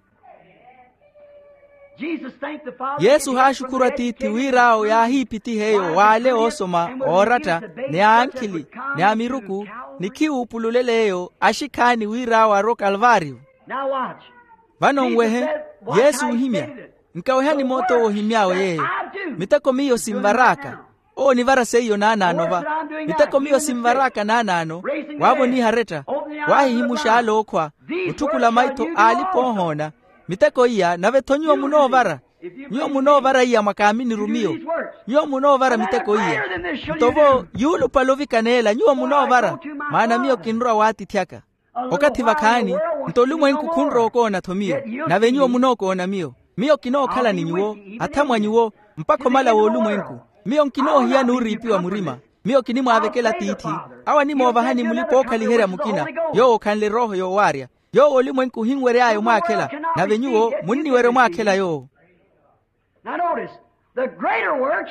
Yesu hashukura titi wirao ya hipiti heyo wale osoma orata ni ankili ni amiruku ni kiupululeleyo ashikani wirao aro Kalvari. Vano ngwehe Yesu uhimya nkawehani moto wohimyao yeye mitako miyo simvaraka ni vara seyo nananova mitako miyo simvaraka nanano wabo ni hareta wahihimusha alokwa utukula maito alipohona mitako iya navetonyuo munovara nyuo munovara iya makamini rumio nyuo munovara mitako iya mtovo yulu palovika nela nyuo munovara maana miyo kinroa wati tiaka okati vakani ntolumwa nkukunro okona tomio na venyuo munoko ona miyo kino kala ni nyuo atamwa nyuo mpako mala wolumwa nku miyo nkino hiya nuripiwa murima miyo kinimu avekela titi awa nimo ovahani mulipo kalihera mukina yo kanle roho yo waria yo olumwa nku hingwere ayo mwakela na venyuo munniwere mwakela yo. Now notice the greater works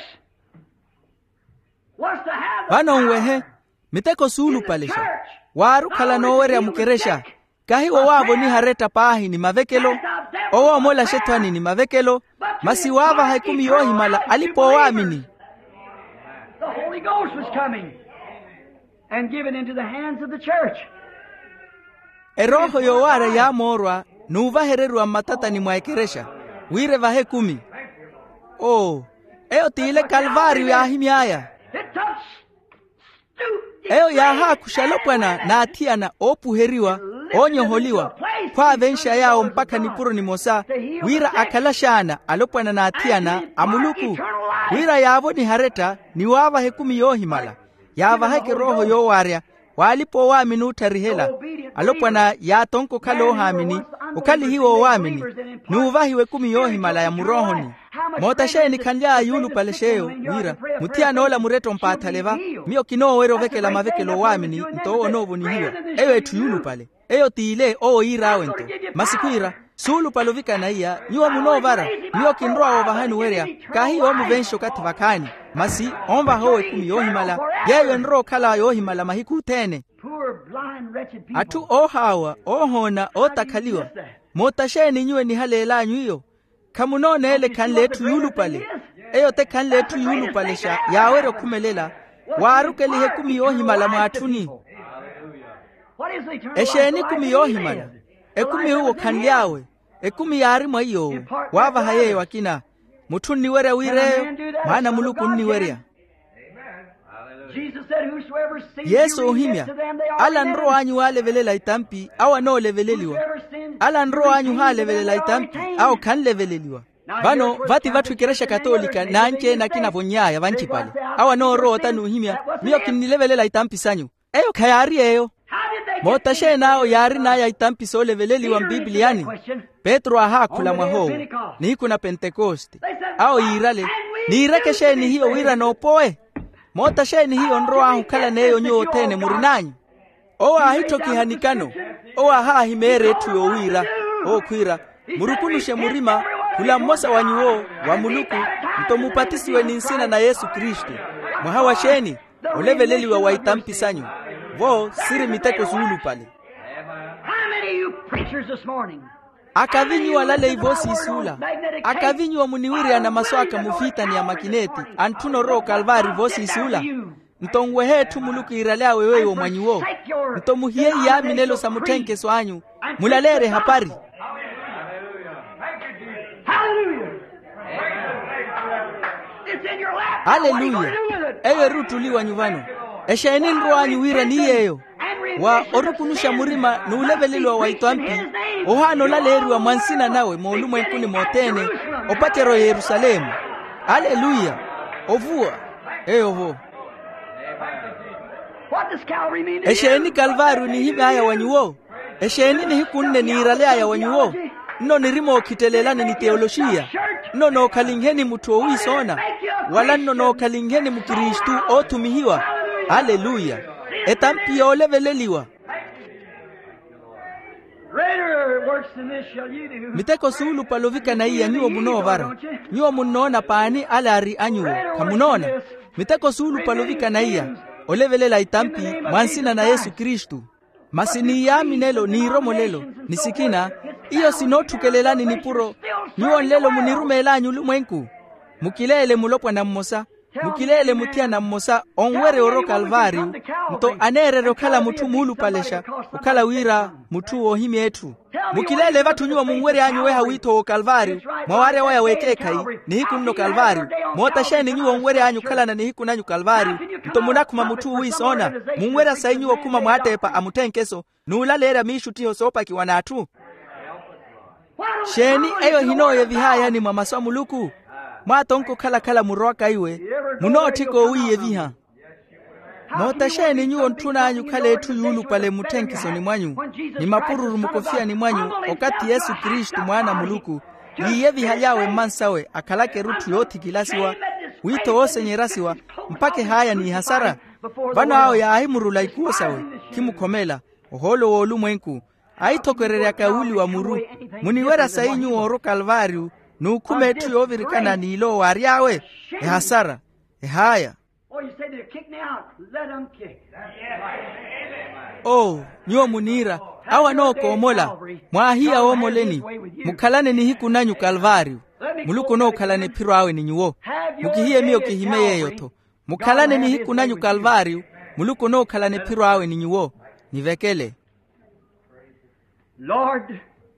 was to have vano ngwehe miteko sulu palesha waru kala nowere mukeresha kahiwo wavo ni hareta pahi ni mavekelo owo mola shetani ni mavekelo masiwava haikumi yohimala alipo wamini. The Holy Ghost was coming and given into the hands of the church. Eroho yowara ya morwa nuvahererwa matata ni mwaekeresha wire vahe kumi eyo tiile Kalvari ya himiaya eyo yaha kushalopwana na atiana opuheriwa onyoholiwa kwa vensha yao mpaka nipuro ni mosa wira akalashana alopwana na atiana amuluku wira yavo ni hareta ni wava hekumi yohimala yava heke roho yo warya walipo wamini utarihela alopwana ya tonko kalo hamini ukali hiwo wamini ni uvahiwe kumi yohimala ya murohoni motasheni kanlya yulu palesheyo wira mutiana ola mureto mpataleva mio kino wero vekela mavekelo wamini nto onovu ni hiwa eyo etu yulu pale eyo tiile o ira wento masikwira sulu palovika na iya nyuwa munovara mio kinroa ovahani werea kahi omu vensho kati vakani masi omba hoe kumi yohimala yeyo nro kala yohimala mahiku tene atu ohawa ohona otakaliwa motasheni nyuwe ni halela nyuyo kamunone ele kanletu yulu pale eyo te kanletu yulu pale sha yawero kumelela warukeli hekumi yohimala mwatuni esheni kumi yohimala ekumi huo kanliawe ekumi yari mwayo wava haye wakina mutuni were wireyo maana muluku ni werea Yesu ohimya ala nro anyu halevelela itampi awa no leveleliwa ala nro anyu halevelela itampi au kan leveleliwa bano vati vatu kiresha katolika na anche na kina vonyaya vanchi pale awa no ro tanu ohimya mio kinlevelela itampi sanyu eyo kayari eyo motashe nao yari na ya itampi so leveleliwa mbibliani Petro ahakula mwaho ni kuna Pentekoste au irale ni irekeshe ni hiyo wira no poe mota sheni hiyo nroa hukala neyo nyo tene murinanyi owa hito kihanikano owa haa himere tu yowira o kwira murukunushe murima kula mmosa wanyuo wa muluku mtomupatisiwe ninsina na Yesu Kristo mwahawa sheni oleveleli wa waitampi sanyu vo siri miteko suhulu pale akavinyu walale ivosi isula akavinyu wa muniwiri ana maswaka mufita ni ya makineti antuno ro kalvari vosi isula mtongwe hetu muluku iralea wewe wa mwanyuo mtomuhie ya minelo samutenke soanyu mulalere hapari haleluya ewe rutuliwa nyuvano esheni nruanyu wira ni yeyo wa orukunusha murima nuulevelilwa waitampi ohano laleriwa mwansina nawe moulumu enkuni motene opatero Yerusalemu haleluya ovua eyovo esheni kalvaru ni hivi haya wanyuo esheni ni hikunne ni irale haya wanyuo no nirimo kitelelane ni teolojia no kalingeni mutu owisona wala no kalingeni mukristu otumihiwa haleluya etampi oleveleliwa miteko sulu palovika na iya nyuo munovara nyuo munona paani alari anyuo kamunona miteko sulu palovika na iya olevelela itampi mwansina na Yesu Kristu masini ya minelo ni romolelo nisikina iyo sinotukelelani ni puro nyuo nlelo munirume nyulu mwenku mukilele mulopwa na mmosa mukilele mutia na mmosa onwere oro kalvari mto anerero kala mutu mulu palesha ukala wira mutu ohimi etu mukilele vatu nyuwa mungwere anyu weha wito kalvari mwaware waya wekekai ni hiku nno kalvari mwotasheni nyuwa mungwere anyu kala na ni hiku nanyu kalvari mto munakuma mutu uisona mungwere sayi nyuwa kuma mwatepa amutenkeso nulalera mishu tiho sopa kiwanatu sheni eyo hinoye vihaya ni mwamaswa muluku mwatonko kala muroka iwe munotiko uiye viha motasheni nyuo ntuna anyu kale tu yulu pale mutenkiso ni mwanyu ni mapururu mukofia ni mwanyu okati Yesu Kristu mwana muluku iye viha yawe mansawe akalake rutu yoti kilasiwa wito ose nyerasiwa mpake haya ni hasara bano hao ya ahimurula ikuwa sawe kimukomela oholo wolu mwenku aitokerere akauli wa muru muniwera sainyu oro kalvariu nukume tu yovirikana ni ilo wariawe hasara haya nyuo munira awa no komola mwahia omoleni mukalane ni hiku nanyu kalvari muluko no kalane piro awe ni nyuo mukihie mio kihimeye yoto mukalane ni hiku nanyu kalvari muluko no kalane piro awe ni nyuo nivekele Lord.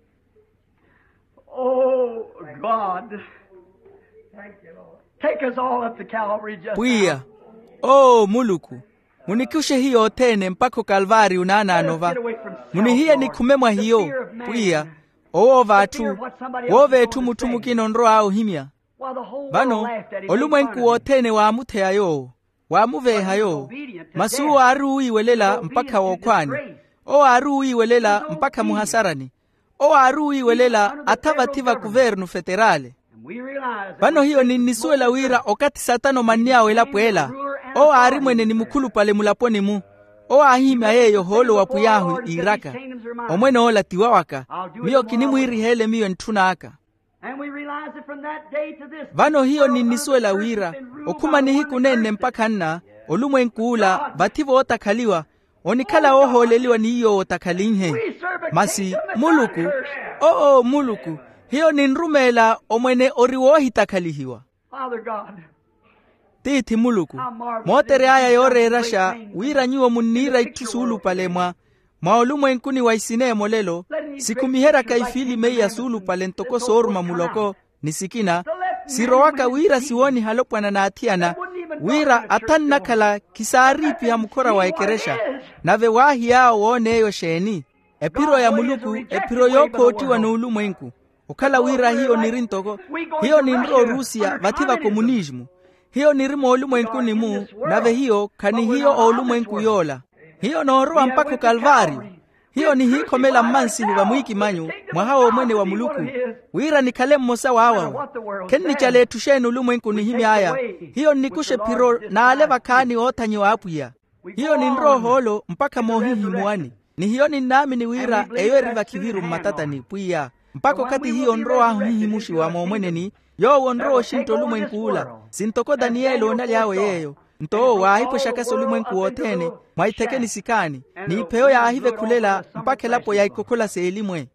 Oh, God. Thank you, Lord. Take us all up to Calvary just Puya. now. Muluku. munikushe hiyo tene mpaka Kalvari unana anova. Munihiye nikumemwa hiyo pia owo vatu wovetu mutumu kinonro au himya. Bano olumwenku wotene wamuteayo wamuvehayo masu arui welela mpaka wokwani o arui welela mpaka muhasarani o arui welela atavativa kuvernu federale. Bano hiyo ni nisuela wira okati satano maniao elapwela o ari mwene ni mukulu pale mulaponi mu o ahime ayeyo holo wapuyahu iraka omwene ola tiwawaka miyo kinimwiri hele miyo ntuna aka. Vano hiyo ni nisuela wira okuma ni hiku nene mpaka nna olumwenku ula vativo otakaliwa onikala oholeliwa ni hiyo otakalinhe masi muluku muluku hiyo ni nrumela omwene oriwohi takalihiwa. Titi muluku motere aya yore rasha wira nyuo munira itusulu palemwa maolumwenku ni waisine molelo sikumihera kaifili meya sulu pale ntoko soruma muloko nisikina sirowaka wira siwoni halopwana na atiana wira atanna kala kisaripi ya mkora wa ekeresha nave wahi yao woneyo sheni epiro ya muluku epiro yoko otiwa na ulumwenku ukala wira hiyo nirintoko hiyo ni nro Rusia vativa komunismu hiyo nirimo olumwenku ni mu nave hiyo kani hiyo olumwenku yola hiyo noruwa mpako Kalvari hiyo ni hiko mela mansi huwa mwiki manyu mwahao mwene wa muluku wira ni kale mmosa wawa keni chale tushenu ulumwenku ni himi haya hiyo ni kushe piro na aleva kani otanyi wa apuya hiyo ni nro holo mpaka mohihi muani ni hiyo ni nami ni wira ewe riva kiviru matata ni puya mpako kati hiyo nro ahu hihi mushi wa mwene ni yo wonro shinto ulumwenku ula sintoko Danielo ndali yawe yeyo nto wa hipo shakaso ulumwenku wotene maitekeni sikani ni ipeo ya ahive kulela mpake lapo ya ikokola se elimwe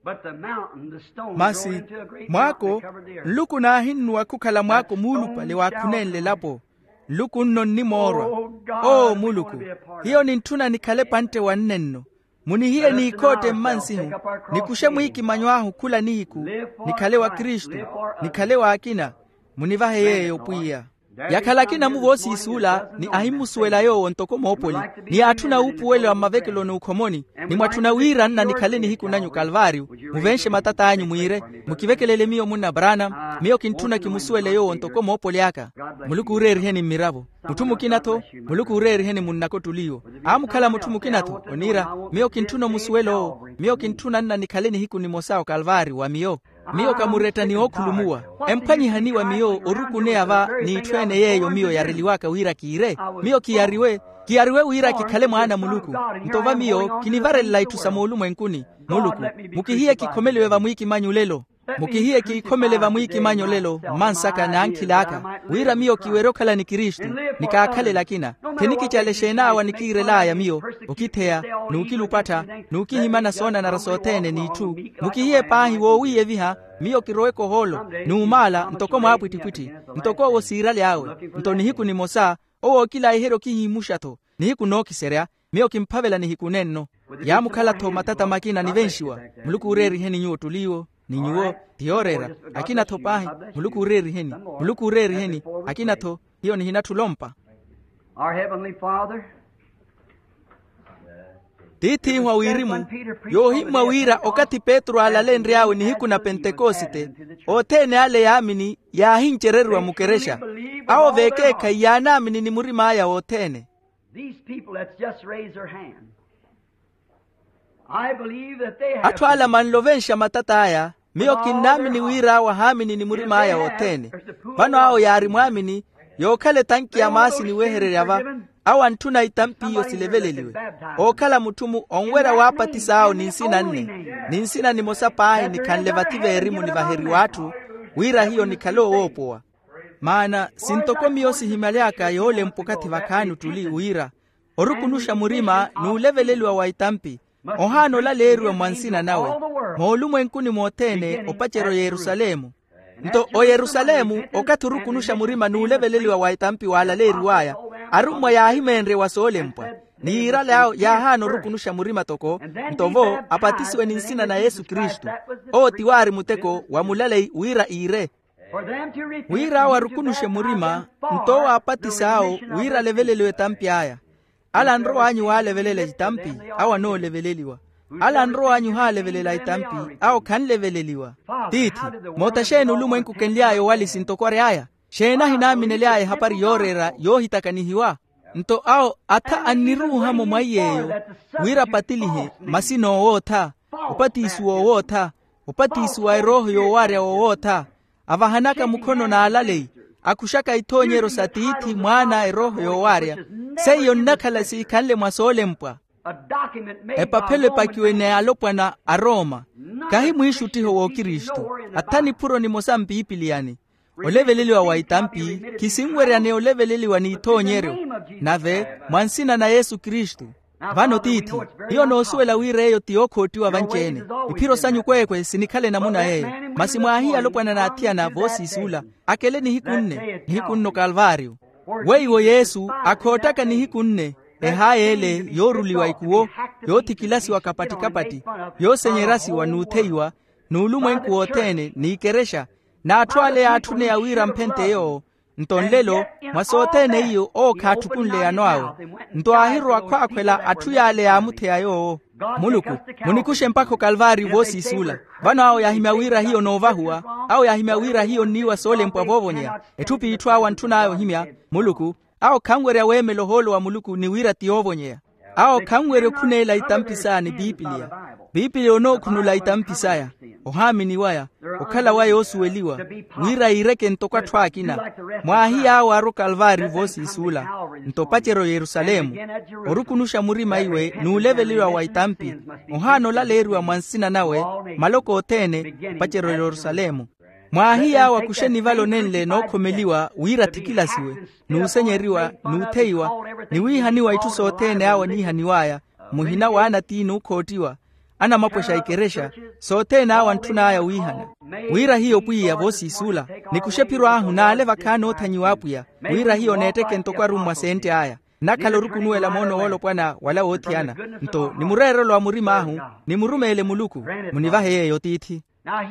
masi mwako luku na hinu wakukala mwako mulu pale wakunenle lapo luku nno ni morwa muluku hiyo ni ntuna ni kale pante wa nnenno muni hiye ni ikote mmansihu ni kushemu hiki manywahu kula ni hiku ni kale wa Kristu ni kale wa akina muni vahe yeyo puya yakalakina muvosi isula ni ahimusuela yo ontoko mopoli ni atuna upuwele wa mavekelo na ukomoni ni mwatuna wira nna ni kaleni hiku nanyu Kalvari muvenshe matata anyu muire mukivekelele miyo muna brana miyo kintuna kimusuele yo ontoko mopoli aka muluku ureri heni miravo mutumu kinato muluku ureri heni munako tuliyo amukala mutumu kinato onira miyo kintuna musuelo miyo kintuna nna ni kaleni hiku ni mosao Kalvari wa miyo kamureta ni okulumuwa empanyi haniwa miyo orukune ava ni itwene yeyo miyo yareliwaka wira kiire miyo kiariwe wira kikale mwana muluku ntova miyo kinivarela itusamo ulumwenkuni muluku mukihiye kikomelewe va mwiki manyu lelo mukihiye kikomele va mwiki manyo lelo mansaka na ankilaka wira miyo kiwerokala ni Kristu nikakale lakina teniki chale shenawa nikirela ya miyo ukithea nukilupata nukihimana sona na rasotene ni tu mukihiye pahi wo wiye viha miyo kiroweko holo nuumala ntoko mwapu itipiti ntoko wo sirale yawe ntoni hiku ni mosa owo kila ihero kihimushato ni hiku no kiserea miyo kimpavela ni hiku nenno ya mukala to matata makina ni venshiwa muluku ureri heni nyuo tuliwo ni nyuo tiorera akina to pahi muluku ureri heni akina to hiyo ni hinatu lompa. Our Heavenly Father, titi hwa wirimu yo himwa wira okati Petro alalendri yawe ni hiku na Pentekosite otene ale yamini ya hinchereru wa mukeresha ao vekeka ya namini ni murima haya otene. These people that's just raised their hand, I believe that they have atwala manlovensha matata haya miyo kinamini wira wa hamini ni murima haya otene vano ao yari mwamini yokale tanki ya maasi ni wehere yava awa ntuna itampi yo sileveleliwe okala mutumu onwera wapatisa ao ninsina nne ninsina ni mosapahi ni kanlevative erimu ni vaheri watu wira hiyo ni kalo wopowa maana sintoko miyosi himaliaka yole mpokati vakanu tuli wira orukunusha murima ni uleveleli wa waitampi ohano la leruwe mwansina nawe moolumwenkuni motene opachero Yerusalemu nto o Yerusalemu okaturukunusha murima ni uleveleli wa waitampi wala leri waya arumwa ya himenre wa solempwa ni irale yao ya hano rukunusha murima toko ntovo apatisiwe ninsina na Yesu Kristu o tiwari muteko wa mulale wira ire wira wa rukunushe murima nto apatisa ao wira leveleli we tampi haya ala nro anyu halevelela itampi awa no leveleliwa ala nro anyu halevelela itampi au kan leveleliwa titi mota shenu lumwenku kenliayo wali sintokore aya shena hinamineliaye hapari yorera yohitakanihiwa nto ao ata aniru hamo mwayeyo wira patilihe masino wota upatisu wota upatisu wa roho yo warya wota avahanaka mukono na alalei akushaka itonyero satiti mwana roho yo warya seyo nakala si kanle masole mpwa epapele pakiwene alopwa na aroma kahi mwishutiho wa Kristo atani puro ni mosambi ipiliani oleveleliwa wa itampi kisingwerane oleveleliwa ni itonyero nave mwansina na Yesu Kristo vano titi hiyo nosuela wireyo tiokotiwa vanchene ipiro sanyu kwekwe sinikale namuna yeye masimwahi alopwana na atia na vosi isula akele ni hikunno Kalvario weiwo Yesu akotaka ni hikunne ehaele yoruliwa ikuwo yotikilasi wakapatikapati yosenyerasi wanuteiwa nulumwenku wotene niikeresha na atwale atune ya wira mpente yo ntonlelo masotene iyo o katukunle anwawe ntoahirwa kwakwela atuyale ya mutea yo muluku munikushe mpako Kalvari vosi isula vano ao yahimya wira hiyo novahua au yahimya wira hiyo niwa sole mpwa vovonya etupi itwa wantuna ayo himya muluku ao kangwere weme loholo wa muluku ni wira tiovonyea ao kangwere kunela itampisa ni Biblia ono kunula itampisaya ohami ni waya okala wayo osuweliwa wira ireke ntoka twakina mwahi awo aro Kalvari vosi isula ntopachero Yerusalemu orukunusha murima iwe nulevelirwa wa itampi ohano lalerwa mwansina nawe maloko otene pachero Yerusalemu mwahi awo kusheni valo nenle nokomeliwa wira tikilasiwe nusenyeriwa nuteiwa niwihaniwa ituso otene awo nihaniwaya muhina wana tinu ukotiwa ana maposha ikeresha sote na wantuna aya wihana wira hiyo pwiya vosi isula nikushepirwa ahu na aleva kano tanyiwapuya wira hiyo neteke ntokwa rumwa sente aya nakalo rukunuela mono wolo pwana wala wotiana nto nimurero lwa murima ahu nimurumele muluku munivahe yotiti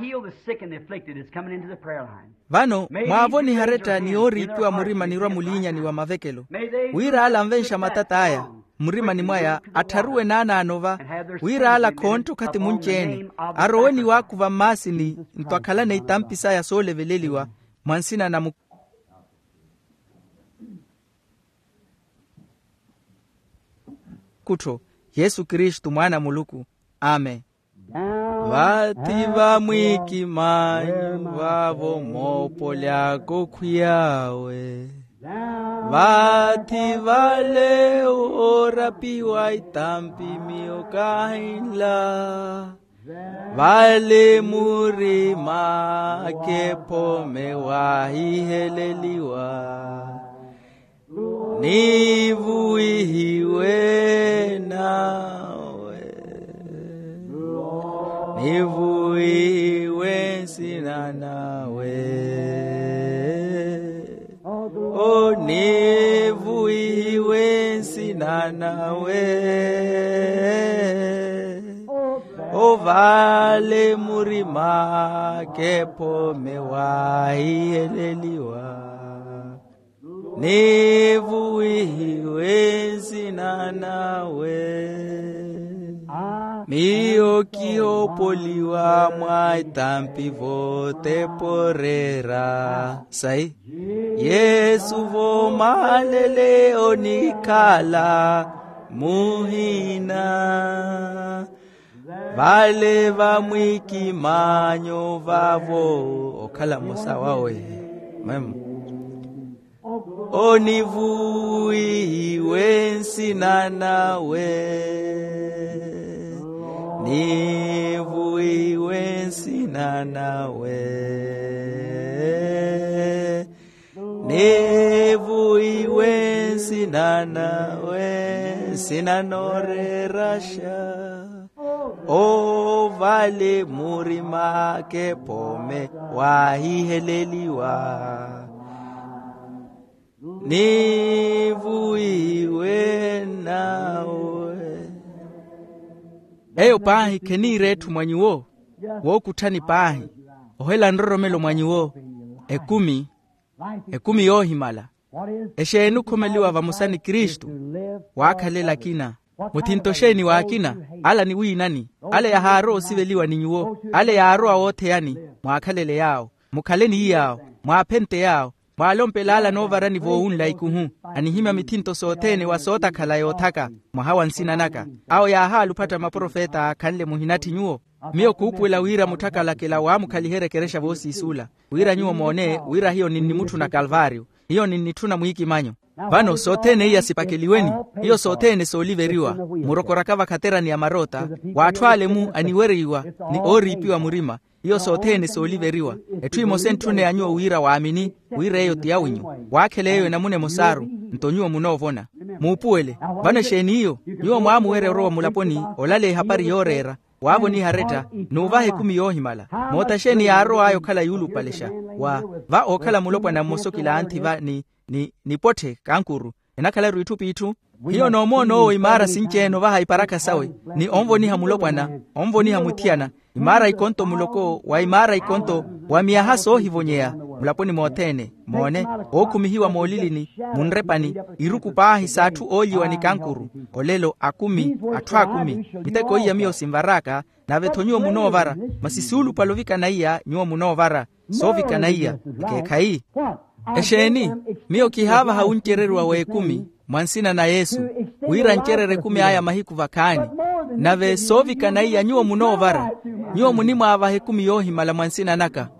vano mwavoni hareta ni ori ipiwa murima nirwa mulinya ni wa mavekelo wira ala mvensha matata aya murima ni mwaya ataruwe nana anova wira ala konto kati muncheni aroweni wakuva masini ntwakalane itampisa ya sole veleliwa mwansina na kuto Yesu Kristu mwana muluku amen vati va mwiki manyu vavo mopo lyako kuyawe vati vale orapiwa itampi miokaila vale murima kepome wahiheleliwa nivuihiwe nawe nivuihiwe sina nawe o nivuihiwe sina nawe o vale murima kepome wahiheleliwa nivuihiwe sina nawe miokiopoliwa mwaitampi vote porera sai Yesu vo malele onikala muhina vale va mwiki manyo vavo okala musa wawe mem onivui wensina nawe nivui wensina nawe nivui wensina nawe sina norerasha o vale murima kepome wahiheleliwa nivuiwe nawe eyo pahi kenire tu mwanyiwo wo kutani pahi ohela ndoromelo mwanyiwo ekumi yo himala eshenu komeliwa vamusani Kristu wakhalela kina mutintosheni wakina ala ni winani ale ya haro siveliwa ninyuo ale ya haro awote yani mwakhalele yao mukhaleni yao mwapente yao mwalompelala novarani vounla ikuhu anihima mitinto sotene wasota khala yothaka mwahawansinanaka ao ya halu pata maprofeta akhanle muhinati nyuo miyo kuupwela wira muthakalakela wamukhaliherekeresha vosi isula wira nyuo mone wira hiyo nini mutu na Kalvario hiyo nini tuna mwiki manyo vano sotene iya sipakeliweni hiyo sotene soliveriwa murokorakava katerani ya marota watwale mu aniweriwa ni oripiwa murima hiyo sotene soliveriwa etwimo sentune anyuo wira waamini wira eyo tiyawinyu wakhele eyo namune mosaru ntonyuo munovona muupuele vano sheni hiyo nyuo mwamuwere rowa mulaponi olale hapari yorera wabo ni hareta nuvahe kumi yohimala motasheni ya aro ayo kala yulu palesha va okala mulopwa na mosokila anti va ni pote kankuru enakala ruitupi itu hiyo nomono imara sincheno vaha iparaka sawe ni omvo ni hamulopwana omvo ni hamutiana imara ikonto muloko wa imara ikonto wa miahaso hivonyea mulaponi motene mone okumihiwa molilini munrepani iruku pahi satu oliwa ni kankuru olelo akumi atwa kumi miteko iya mio simvaraka na vetonyuo munovara masisulu palovika na iya nyuo munovara sovika na iya kekai esheni mio kihava haunchererwa we 10 mwansina na Yesu wira ncherere 10 aya mahiku vakani na ve sovika na iya nyuo munovara nyuo munimwa ava 10 yohimala mwansina naka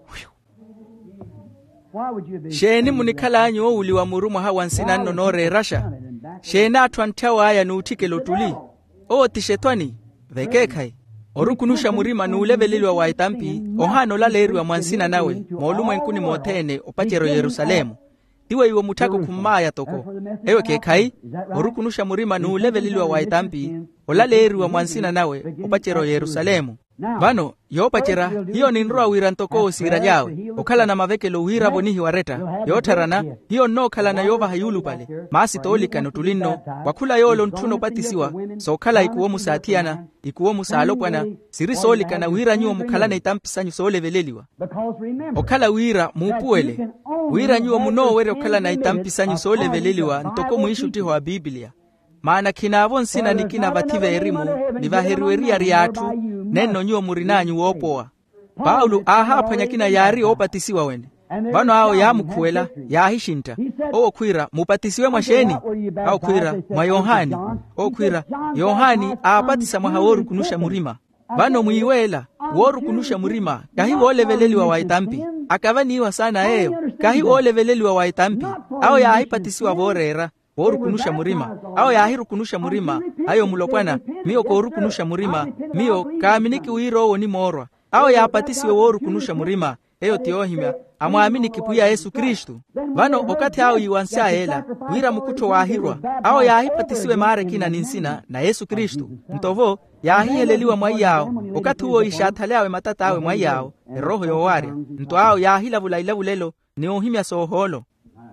sheni munikala nyuo uliwa murumwa hawansina nonore rasha shena atwantawa aya nuutikelo tuli o tishetwani vekekai orukunusha murima nuulevelilwa wa itampi ohano lalerwa mwansina nawe molumu enkuni motene opachero Yerusalemu iwe iwe mutako kumaya toko ewe kekai orukunusha murima nuulevelilwa wa itampi olalerwa mwansina nawe opachero Yerusalemu vano yopachera hiyo ni nroa wira ntoko usira jawe okala na mavekelo wira bonihi wareta yotarana hiyo no kala na yova hayulu pale maasi tolika nutulino wakula yolo ntuno patisiwa so kala ikuwo musatiana ikuwo musalopwana siri solika na wira nyuo mukala na itampisanyu soleveleliwa okala wira muupuele wira nyuo muno were okala na itampisanyu soleveleliwa ntoko muishuti wa Biblia maana kinavon sina nikina vative erimu nivaheriweria riatu neno nyuo murinanyu wopoa Paulo ahapa nyakina yari opatisiwa wene vano hao ya mkuela ya hishinta o kwira mupatisiwe mwasheni au kwira mwa Yohani o kwira Yohani apatisa mwahaworu kunusha murima vano muiwela woru kunusha murima kahi oleveleliwa wa itampi akavaniwa sana eyo kahi oleveleliwa wa itampi au ya hipatisiwa vorera woru kunusha murima au ya hiru kunusha murima ayo mulopwana mio koru kunusha murima mio kaaminiki wiro ni morwa au ya apatisiwe woru kunusha murima eyo tiohimya amwamini kipuya Yesu Kristu vano okati hao iwansia hela wira mukuto wahirwa au ya hipatisiwe mare kina ninsina na Yesu Kristu ntovo ya hiheleliwa mwai yao okati huo ishataleawe matata awe mwai yao roho yowari nto hao ya hilavulailavu lelo ni ohimya soholo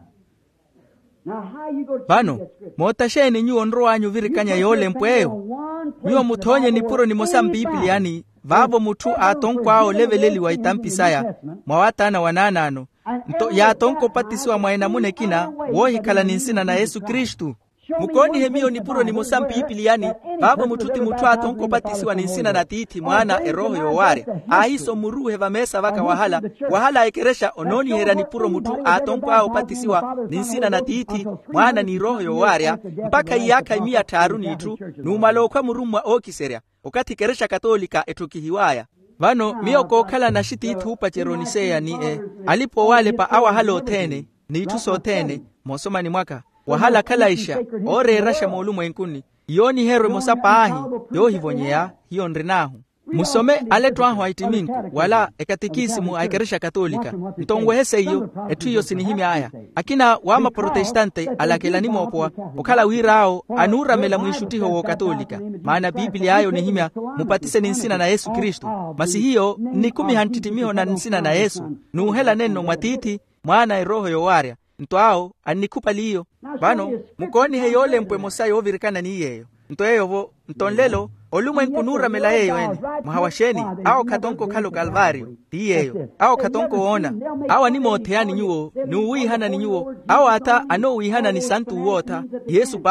vano motasheni nyuo nroanyu virikanya yole mpweyo nyuo mutonye ni puro ni Mosambibili vavo mutu atonkwao leveleli wa itampisaya mwawatana wananano nto ya atonko patisiwa mwaena munekina wohi kala ninsina na Yesu Kristu mukoni hemio ni puro ni Mosambibili vavo mututi mutu atonko patisiwa ninsina na tiiti mwana eroho yoware ahiso muruhe vamesa vaka wahala ekeresha ononi hera ni puro mutu atonkwao patisiwa ninsina na tiiti mwana ni roho yoware mpaka iyaka imia taru nitu numalokwa murumwa okiseria okati keresha katolika etukihiwaya vano miyoko kala na shiti itu upacheroniseya alipo wale pa awa halo tene ni itu sotene mosoma ni mwaka wahala kalaisha ore rasha molumu enkuni yoni hero mosapahi yo hivonyea hiyo nrinahu musome aletwaho aitiminku wala ekatikisimu aikeresha katolika ntongwe hese iyo etuyo sinihimi aya akina wama protestante alakela mopoa okala wirao anura mela mwishutiho wo katolika maana Biblia ayo ni himya mupatise ninsina na Yesu Kristu masi hiyo ni kumi hantitimiho na ninsina na Yesu nuhela neno mwatiti mwana roho yowaria ntoao anikupa liyo vano mukoni heyole mpwe mosayo ovirikana ni yeyo ntoeyo ntonlelo olumu enkunura mela yeyo ene muhawasheni ao katonko kalo Kalvario tiyeyo ao katonko ona awa ni moteani nyuo nuwihana ni nyuo ao ata ano wihana ni santu wota Yesu bahi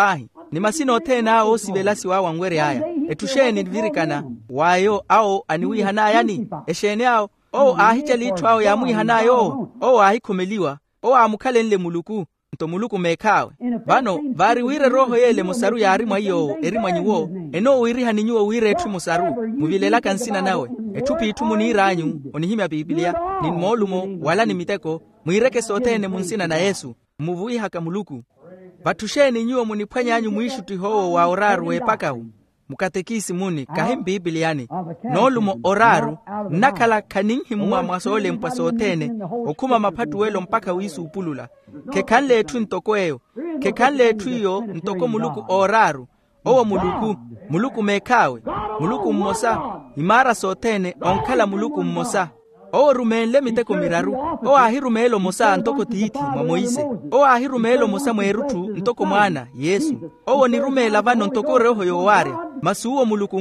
ni masino tena osibelasi wa wangwere haya etusheni virikana wayo ao aniwihana yani eshene ao o ahichali twao ya muihanayo o ahikomeliwa o amukalenle muluku nto muluku mekawe bano vari wire roho yele musaru ya arimwa iyo erimwanyiwo eno wiri haninyuo wire etu musaru muvilela kansina nawe etupi itumu ni ranyu onihimya Biblia ni molumo wala ni miteko muireke sotene munsina na Yesu muvui haka muluku batusheni nyuo munipwanyanyu muishuti ho wa oraru epakahu mukatekisi muni kahim Bibliani nolumo oraru nakala kaninhimu wa masole mpasotene okuma mapatu welo mpaka wisu upulula kekanle etu ntokoeyo kekanle etu iyo ntoko muluku oraru owa muluku mekawe muluku mmosa imara sotene onkala muluku mmosa o rumenle miteko miraru o ahirumelo mosa ntoko tiiti mwa Moise o ahirumelo mosa mwerutu ntoko mwana Yesu o ni rumela vano ntoko roho yoware masuo muluku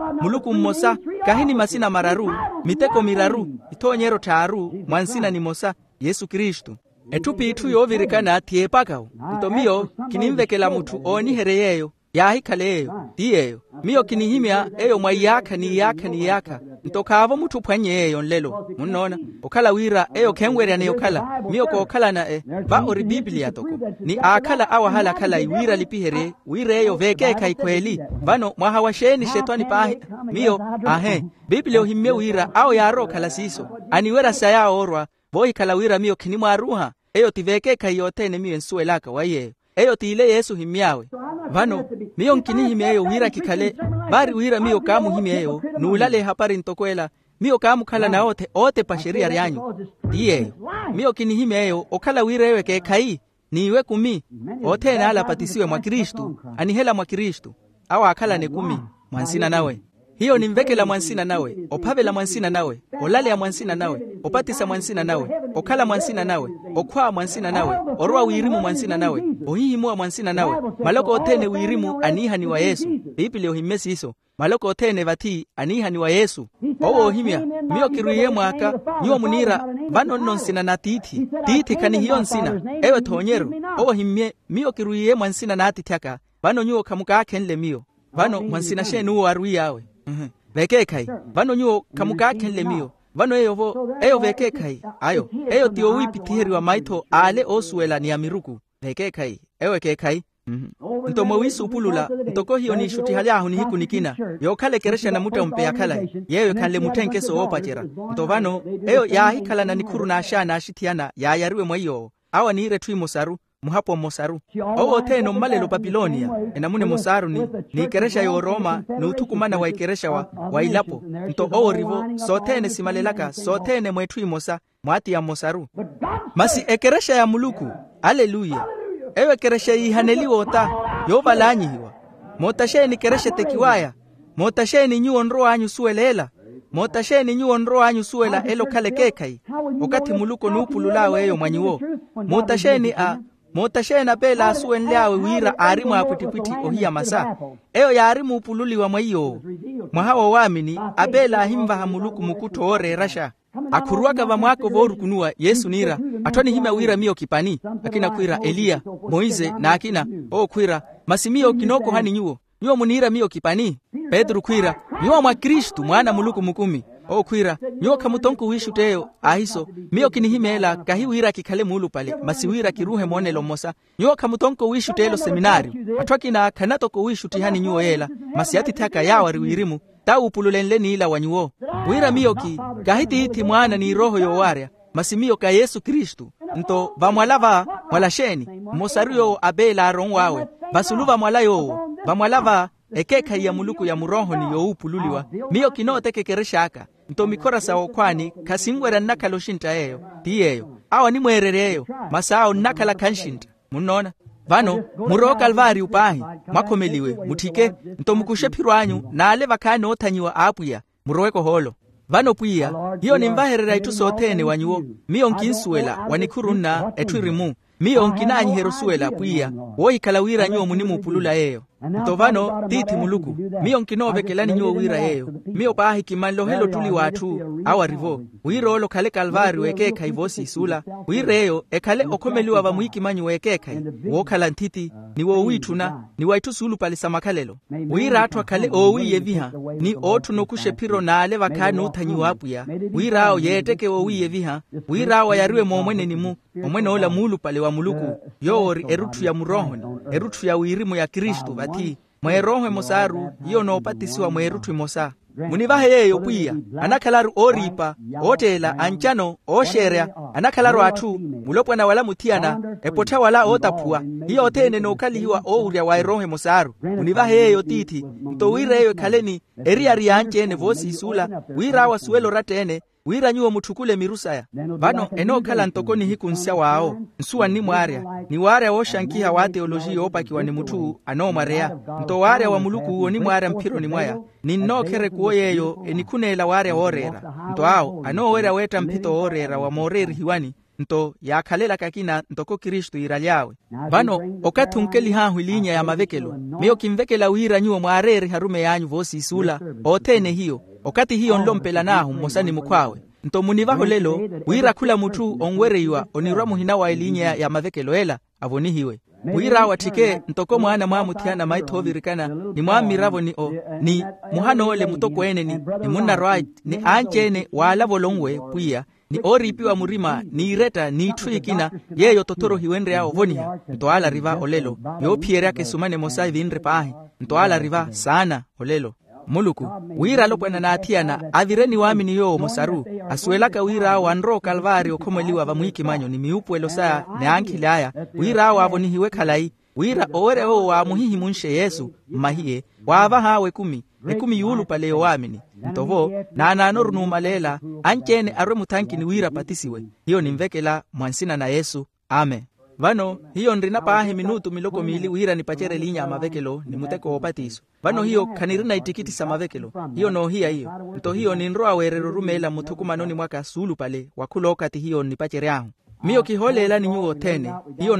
mmosa kahini masina mararu miteko miraru itonyero taru mwansina ni mosa Yesu Kristo etupi itu yovirikana atie pakao ntomio kinimvekela mutu oni hereyeyo yahikaleyo diyeyo miyo kinihimya eyo mwayaka ni yaka ntokavo mutu pwanyeyo nlelo munona okala wira eyo kengwere ne okala miyo ko okala na ba ori Biblia toko ni akala awahala kala wira lipihere wira eyo veke kai kweli bano mwahawasheni shetani pahe miyo Biblia himme wira ao yaro kala siso aniwera saya orwa boy kala wira miyo kinimwa ruha eyo tiveke kai yotene miyo nsuelaka waye eyo tile Yesu himyawe vano miyo nkini himyeyo wira kikale bari wira miyo kamu himyeyo nulale hapari ntokwela miyo kamu kala na ote pa sheria ryanyu diye miyo kini himyeyo okala wira ewe ke kai niwe kumi ote na ala patisiwe mwa Kristo anihela mwa Kristo awa akala ne kumi mwansina nawe hiyo ni mvekela mwansina nawe opavela mwansina nawe olale ya mwansina nawe opatisa mwansina nawe okala mwansina nawe okwa mwansina nawe orwa wirimu mwansina nawe ohihimu mwansina nawe maloko otene wirimu aniha ni wa Yesu Biblia ohimesi hiso maloko otene vati aniha ni wa Yesu owo ohimya miyo kiruye mwaka nyuo munira vano nonsina na titi kani hiyo nsina ewe tonyero owo himye miyo kiruye mwansina na atitiaka vano nyuo kamuka akenle miyo vano mwansina shenu warui yawe veke kai vano nyuo kamuka akenle miyo vano eyo veke kai ayo eyo tiyo wipitiheri wa maito ale osuela ni amiruku veke kai ewe ke kai ntomo wisu upulula ntoko hiyo ni shuti halyahu ni hiku nikina yo kale keresha na muta umpe yakala yeyo kanle mutenke so opachera ntovano eyo ya hikala na nikuru na ashana ashitiana ya yariwe mwayo awa ni ire tui mosaru muhapo mosaru owo teno malelo Babilonia enamune mosaru ni keresha yo Roma ni utukumana wa ikeresha wa ilapo nto owo rivo sotene simalelaka sotene mwetui mosa mwati ya mosaru masi ekeresha ya muluku haleluya ewe keresha ihaneliwa ota yoba lanyihiwa motasheni keresha tekiwaya motasheni nyuo nroa anyu suelela motasheni nyuo nroa anyu suela elo kale kekai wakati muluko nuupululawe eyo mwanyiwo motasheni apela asuenleawe wira arimu aputipiti ohia masa eyo ya arimu upululiwa mwayo mwahawa wamini apela ahimva hamuluku mukuto ore rasha akuruaka vamwako voru kunua Yesu nira atoni hima wira miyo kipani akina kwira Elia Moize na akina kwira masimio kinoko hani nyuo munira miyo kipani Pedro kwira nyuo mwa Kristu mwana muluku mukumi kwira nyuo kamutonku wishuteyo ahiso miyo kinihimela kahiwira kikale mulu pale masiwira kiruhe monelo mosa nyuo kamutonku wishutelo seminari atwakina kanatoko wishuti hani nyuo yela masiati taka yawari wirimu ta upululenleni ila wanyuo wira miyoki kahiti iti mwana ni roho yowaria masimio ka Yesu Kristu nto vamwalava mwalasheni mosaruyo abela aron wawe basuluva mwalayo vamwalava ekeka ya muluku ya muroho ni yo upululiwa miyoki no teke kereshaka nto mikora sawo kwani kasingwera nakaloshinta eyo diyeyo awa ni mwerereyo masao nakala kanshinta munona vano muro Kalvari upahi makomeliwe mutike nto mukushe pirwanyu na ale vakane otanyiwa apuya muroweko holo vano puya hiyo ni mvaherera itu sotene wanyuo miyo nkinsuela wanikuruna etwirimu miyo nkinanyi herosuela puya woyi kalawira nyuo munimu upulula eyo ntovano titi muluku miyo nkinovekelani nyuo wira yeyo miyo pahi kimanlo helo tuli watu awarivo wiro olo kale kalvari wekeka ivosi isula wireyo ekale okomeliwa vamuikimanyi wekeka wokhala ntiti niwo uituna niwaitusulu palisamakalelo wira atwa kale owiye viha ni otunokushe piro nale vakani uthanyiwa apuya wirao yeteke owiye viha wirao yariwe momwene nimu omwene ola mulu pale wa muluku yori erutu ya murohoni erutu ya wirimu ya Kristu vati mwerohwe mosaru iyo noopatisiwa mwerutu mosa munivahe yeyo pwiya anakhalaru oripa otela anchano osherea anakhalaru atu mulopwana wala mutiana epotha wala otapua iyo otene nokaliwa ourya wairohwe mosaru munivahe yeyo titi nto wireyo khaleni eriari anchene vosi isula wira wasuelo ratene wira nyuo muthukule mirusaya vano enokhala ntokoni hikunsia wao nsuwa ni mwarya woshankiha wa teoloji opakiwa ni muthu anomarea nto warya wa muluku uo ni mwarya mphiro ni mwaya ninnokhere kuo yeyo enikhunela warya worera nto ao anowera weta mphito worera wa moreri hiwani nto yakhalela kakina ntoko Kristu iralyawe vano okathunkeli hahu linya ya mavekelo miyo kimvekela wira nyuo mwareri harume yanyu vosi isula otene hiyo okati hiyo nlompela nahu mosani mukwawe nto munivaho lelo wira khula muthu onwereiwa onirwa muhina wa linya ya mavekelo ela avonihiwe wira watike ntoko mwana mwamuthiana maithovirikana ni mwamiravo ni muhano ole mutokwene ni munna right ni anchene wala volongwe pwiya ni oripiwa murima ni ireta ni thuikina yeyo totoro hiwendre yao voniha ntoala riva olelo yopiere ake sumane mosai vinre pahi ntoala riva sana olelo muluku wira lopwena na athiana avireni wamini yo mosaru asuelaka wira wanro kalvari okomeliwa vamuikimanyo ni miupwelo saa ne ankilaya wira wavonihiwe khalai wira owere wa muhihi munshe Yesu mahiye wava hawe kumi yulu paleyo wamini ntovo na ananoru numalela anchene arwe mutanki ni wira patisiwe hiyo nimvekela mwansina na Yesu amen vano hiyo nrina pahe minutu miloko mili wira ni pachere linya amavekelo ni muteko opatiso vano hiyo kanirina itikiti samavekelo hiyo no hiyo nto hiyo ninroa werero rumela muthukumanoni mwaka sulu pale wakulo okati hiyo ni pachere ahu miyo kiholela ni nyuo tene hiyo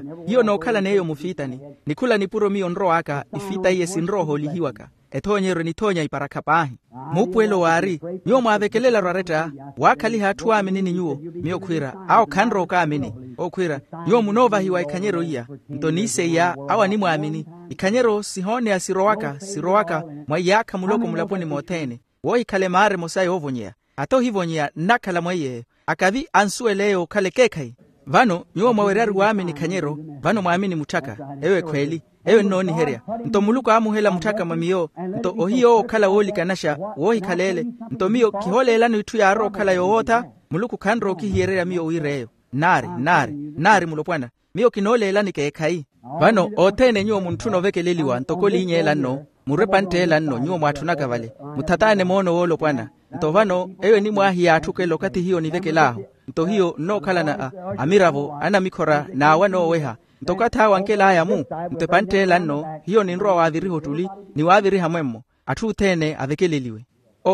no khala neyo mufitani nikula ni puro miyo nro aka ifita iye sinro holi hiwaka etonyero nitonya iparakapahi mupwelo wari miyo mwavekelela rareta wakali hatu amini ni nyuo miyo kwira ao kanro ka amini okwira miyo munova hiwa ikanyero iya ntonise ya awa ni muamini ikanyero sihone ya sirowaka mwayaka muloko mulaponi motene woi kale mare mosai ovonyea ato hivonyea nakala mwaye akavi ansueleo kale kekai vano nyuo mwawerari waamini kanyero vano mwamini mutaka ewe kweli ewe noni heria nto muluku amuhela mutaka mamiyo nto ohiyo kala woli kanasha wohi kalele nto miyo kiholela ni tu yaro kala yowota muluku kandro kihierera miyo wireyo nari mulopwana miyo kinolela ni kekai vano otene nyuo muntuno vekeleliwa ntoko linyela no murepantela no nyuo mwatunaka vale mutatane mono wolo pwana nto vano ewe ni mwahi ya atukelo kati hiyo ni vekelaho nto hiyo no kala na amiravo ana mikora na wano weha ntokata wankela haya mu ntepantela no hiyo ni nroa waviriho tuli ni waviriha mwemo atutene avekeleliwe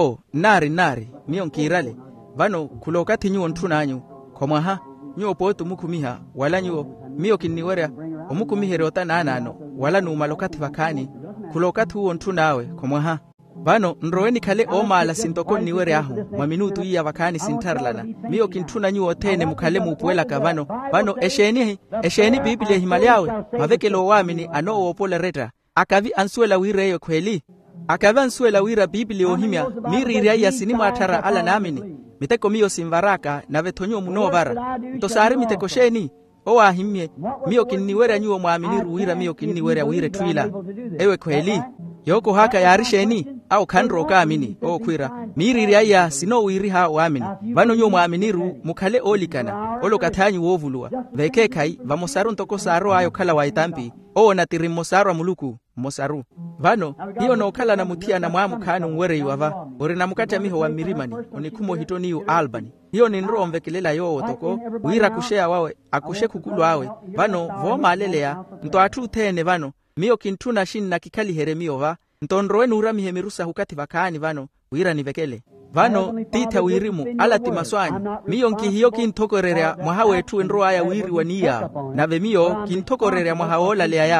nari miyo nkirale vano kulokati nyuo ntunanyu komwaha nyuo potu mukumiha wala nyuo miyo kinniwerea omukumihere otananano wala numalokati vakani kulokati huo ntunawe komwaha vano nroweni kale omala sintoko niwere ahu mwa minutu iya vakani sintarlana miyo kintuna nyuo tene mukale mupwela kavano vano esheni Biblia himalyawe mavekelo wamini ano opole reta akavi ansuela wireyo kweli akavi ansuela wira Biblia ohimya miriria yasini matara ala namini miteko miyo simvaraka na vetonyo munovara ntosari miteko sheni owa himye miyo kinniwere nyuo mwamini ruwira miyo kinniwere wire twila ewe kweli yoko haka yarisheni au kanro kaamini kwira miriri aya sino wiri ha waamini vano nyo muaminiru mukale olikana olokathanyi wovulua vekekai vamosaru ntoko saro ayo kala waitampi na tirimosaro muluku mosaru vano hiyo no kala na mutia na mwamu kanu nwere yuava ori na mukata miho wa mirimani onikumo hitoni yu albani hiyo ni nro mvekelela yo otoko wira kushea wawe akushe kukulu awe vano voma alelea nto atu tene vano miyo kintuna shini na kikali heremio va ntonroweni urami hemirusa hukati vakani vano wira nivekele vano tita wirimu ala timaswanyi miyo nkihiyo kintokorerea mwaha wetu nro aya wiri waniya nave miyo kintokorerea mwaha ola lea yao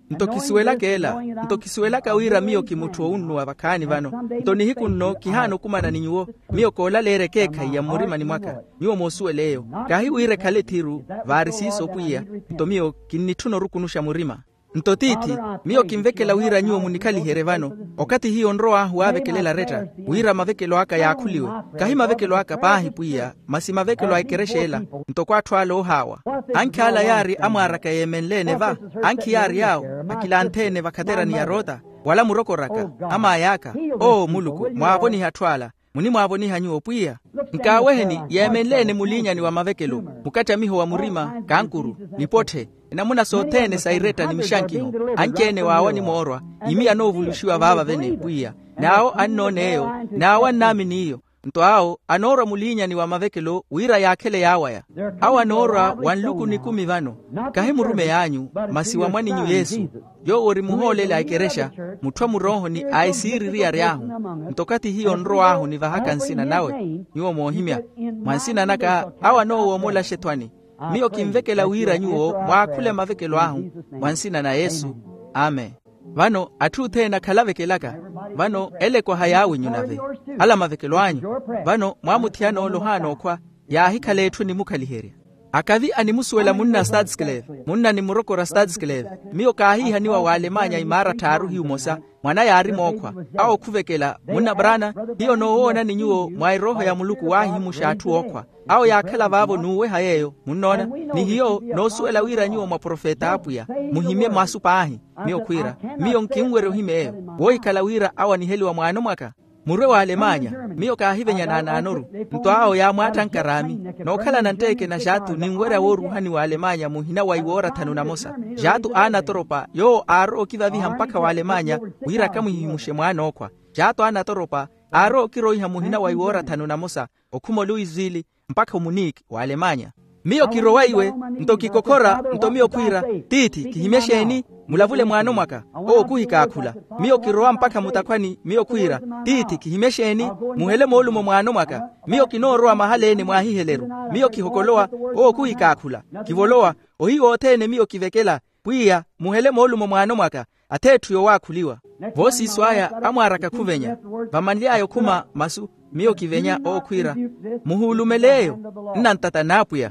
ntokisuela kela ntokisuela kawira miyo kimutu unu abakani vano ntoni hikunno kihano kumana ninyuo miyo kola lere keka ya murima ni mwaka nyuo mosueleyo kahi wire kale tiru varisiso puya ntomiyo kinituno rukunusha murima ntotiti miyo kimvekela wira nyuo munikali herevano okati hiyo nroa huavekelela reta wira mavekelo aka ya akuliwe kahi mavekelo aka pahi puya masi mavekelo aikeresheela ntokwa twalo hawa anki ala yari amwaraka yemenlene va anki yari yao akilantene vakatera ni yarota wala murokoraka ama ayaka muluku mwavoni hatwala muni mwavoni hanyuo puya nkaweheni yemenlene mulinya ni wa mavekelo mukata miho wa murima kankuru nipote namuna sotene saireta ni mishankiho ankene wawani morwa imia novulushiwa vava vene puya nao annoneyo nao nami niyo nto ao anora mulinya ni wa mavekelo wira yakele yawaya awa nora wanluku ni 10 vano kahi murume yanyu masi wa mwani nyu Yesu yo ori muhole la ikeresha mutwa muroho ni aisiri ria riahu ntokati hiyo nro ahu ni vahaka nsina nawe nyuo mohimya mansina naka awa no womola shetwani miyo kimvekela wira nyuo mwakule mavekelo ahu mansina na Yesu amen vano atute na kalavekelaka vano ele kwa hayawi nyunave ala mavekelo anyu vano mwamutiano olohano kwa ya hikaletu ni mukaliheria akavi animusuela munna stadskleve munna ni murokora stadskleve miyo kahiha niwa walemanya imara taru hiumosa mwana yari mokwa ao kuvekela munna brana hiyo noona ni nyuo mwairoho ya muluku wahi mushatu okwa ao yakala vavo nuwe hayeyo munona ni hiyo nosuela wira nyuo mwa profeta apuya muhimye masupahi miyo kwira miyo nkimwero himeyo woikala wira awa ni heli wa mwana mwaka murwe wa Alemanya miyo kahivenya na anoru nto ao ya mwatankarami nokala nanteke na jatu ningwera woruhani wa Alemanya muhina wa iwora 5 na mosa jatu ana toropa yo aro kivaviha mpaka wa Alemanya wira kamuhimushe mwana okwa jatu ana toropa aro kiroiha muhina wa iwora 5 na mosa okumo Louisville mpaka Munich wa Alemanya miyo kirowaiwe nto kikokora nto miyo kwira titi kihimesheni mulavule mwana mwaka kuhika akula miyo kiroa mpaka mutakwani miyo kwira titi kihimesheni muhele molumo mwana mwaka miyo kinoroa mahaleni mwahiheleru miyo kihokoloa kuhika akula kivoloa ohiyo otene miyo kivekela pwiya muhele molumo mwana mwaka atetu yo wakuliwa vosi swaya amwaraka kuvenya vamanliayo kuma masu miyo kivenya kwira muhulumeleyo nnantata napuya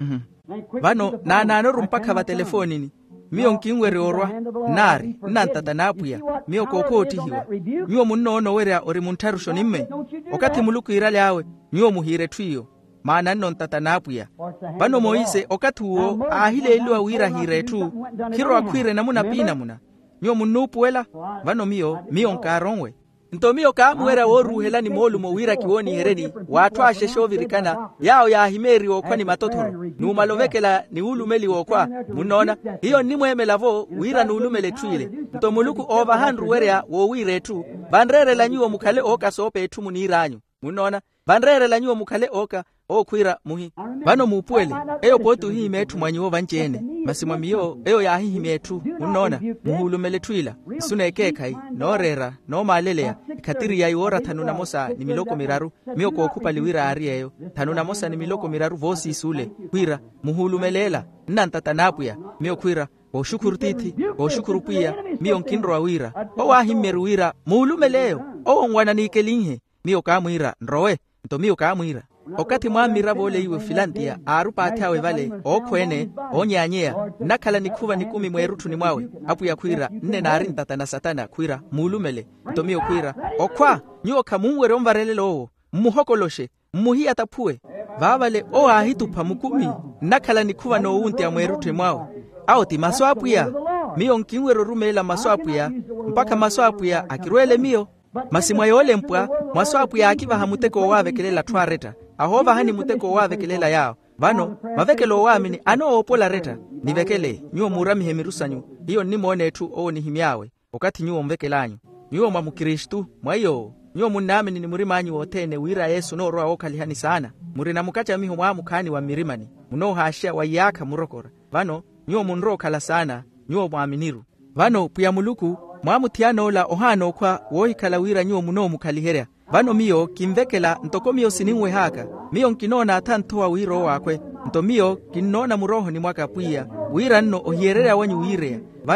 vano nananoru mpaka va telefonini miyo nkingwere orwa nari nantata napuya miyo kokoti hiwa miyo munnono werea ori muntarusho nimme okati muluku irale awe miyo muhire twiyo maana ntata napuya vano Moise okati uo ahile iliwa wira hire tu kiro akwire namuna pina muna miyo munnupuela vano miyo nkaronwe nto miyo kamuwera woruhela ni molumo wira kiwoni hereni watwashe shovirikana yao ya himeri wokwani matotoro numalovekela ni ulumeli wokwa munona hiyo nimwemelavo wira nuulumele twile nto muluku over 100 werea wo wire tu bandrere la nyuo mukale oka sope etu muniranyu munona bandrere la nyuo mukale oka kwira muhi vano mupuele eyo potu hii metu mwanyuo vanjene masimwa miyo eyo ya hii metu munona muhulumele twila sunekekai norera no malelea katiri ya iwora 5 na mosa ni miloko miraru miyo kuokupa liwira arieyo 5 na mosa ni miloko miraru vosi isule kwira muhulumelela nnantata napuya miyo kwira woshukuru titi woshukuru pia miyo nkinro wa wira wahimeru wira muhulumeleyo ngwana nikelinhe miyo kamwira nrowe nto miyo kamwira okati mwamira vole iwe filantia arupa atawe vale okwene onyanyea nakala nikuva 10 mwerutu ni mwawe apu ya kwira 4 na 3 na satana kwira mulumele ntomiyo kwira okwa nyuo kamuwere omvarelelo muhokoloshe muhia tapue vavale ahitupa 10 nakala nikuva no unti ya mwerutu ni mwawe auti maswapu ya miyo nkiwero rumela maswapu ya mpaka maswapu ya akirwele miyo masimwa yole mpwa maswapu ya akiva hamuteko wavekelela twareta ahova hani muteko wavekelela yao vano mavekelo wamini opola reta nivekele nyuo murami hemirusanyu hiyo nimone tu ni himyawe okati nyuo mvekelanyu nyuo mwa mukristu mwayo nyuo munamini ni murimanyu otene wira Yesu no roa okalihani sana murina mukacha miho mwa mukani wa mirimani muno hashia wayaka murokora vano nyuo munro kala sana nyuo mwaminiru vano puya muluku mwamutiano la ohano kwa woikala wira nyuo muno mukaliherea vano miyo kimvekela ntoko miyo siningwe haka miyo nkinona atantoa wiro wakwe nto miyo kinona muroho ni mwaka puya wira nno ohierera wanyu wirea vano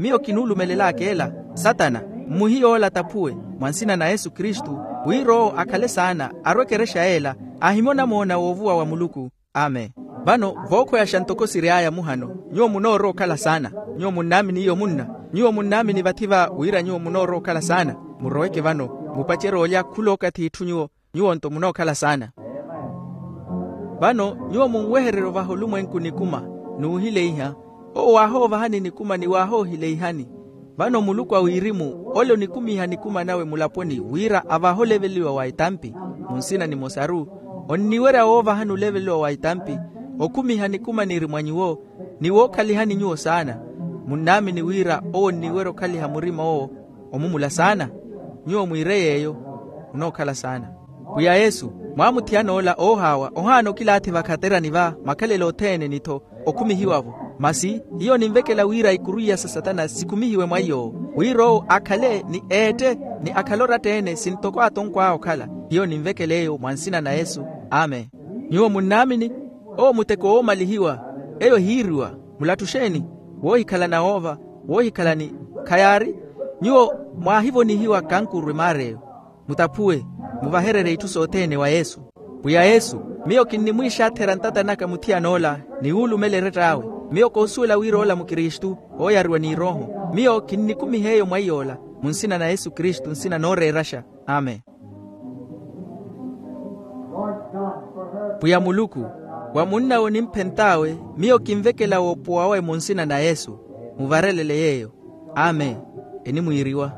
miyo kinulumelela kela Satana muhiyola tapue mwansina na Yesu Kristu wiro akale sana arwekeresha ela ahimona mona wovuwa wa Muluku. Amen. Bano voko ya shantoko siriaya muhano nyo munoro kala sana nyo munami niyo munna nyo munami ni bativa wira nyo munoro kala sana muroweke bano mupachero olya kulokati itunyo nyo nto muno kala sana bano nyo munweherero baholumu enku nikuma nuhile iha o waho bahani nikuma ni waho hile ihani bano Muluku wa wirimu ole nikumi ha nikuma nawe mulaponi wira abaho leveliwa wa itampi munsina ni mosaru onniwera ova hanu leveliwa wa itampi okumi ha nikuma ni rimwanyiwo niwo kali hani nyuo sana munami ni wira o niwero kali ha murima o omumula sana nyuo mwireyeyo unokala sana kuya Yesu mwamutiano ola ohawa ohano kila ati vakatera niva makalelo tene nito okumi hiwavo masi hiyo nimvekela wira ikuruya sa Satana sikumihiwe mwayo wiro akale ni ete ni akalora tene sintoko atonkwa okala hiyo nimvekeleyo mwansina na Yesu. Amen. Nyuo munamini o muteko o malihiwa eyo hirwa mulatusheni wohikala na ova wohikala ni kayari nyuo mwahivo ni hiwa kankurwe mareo mutapue muvaherere itusotene wa Yesu. Buya Yesu miyo kinimwisha terantata naka mutia nola ni ulu meleretawe miyo kosula wirola mukristu oyarwa ni roho miyo kinikumi heyo mwayola munsina na Yesu Kristu nsina nore rasha. Amen. Buya Muluku wa munna onimpentawe miyo kimvekela wopuawe munsina na Yesu muvarelele yeyo. Amen. Eni muiriwa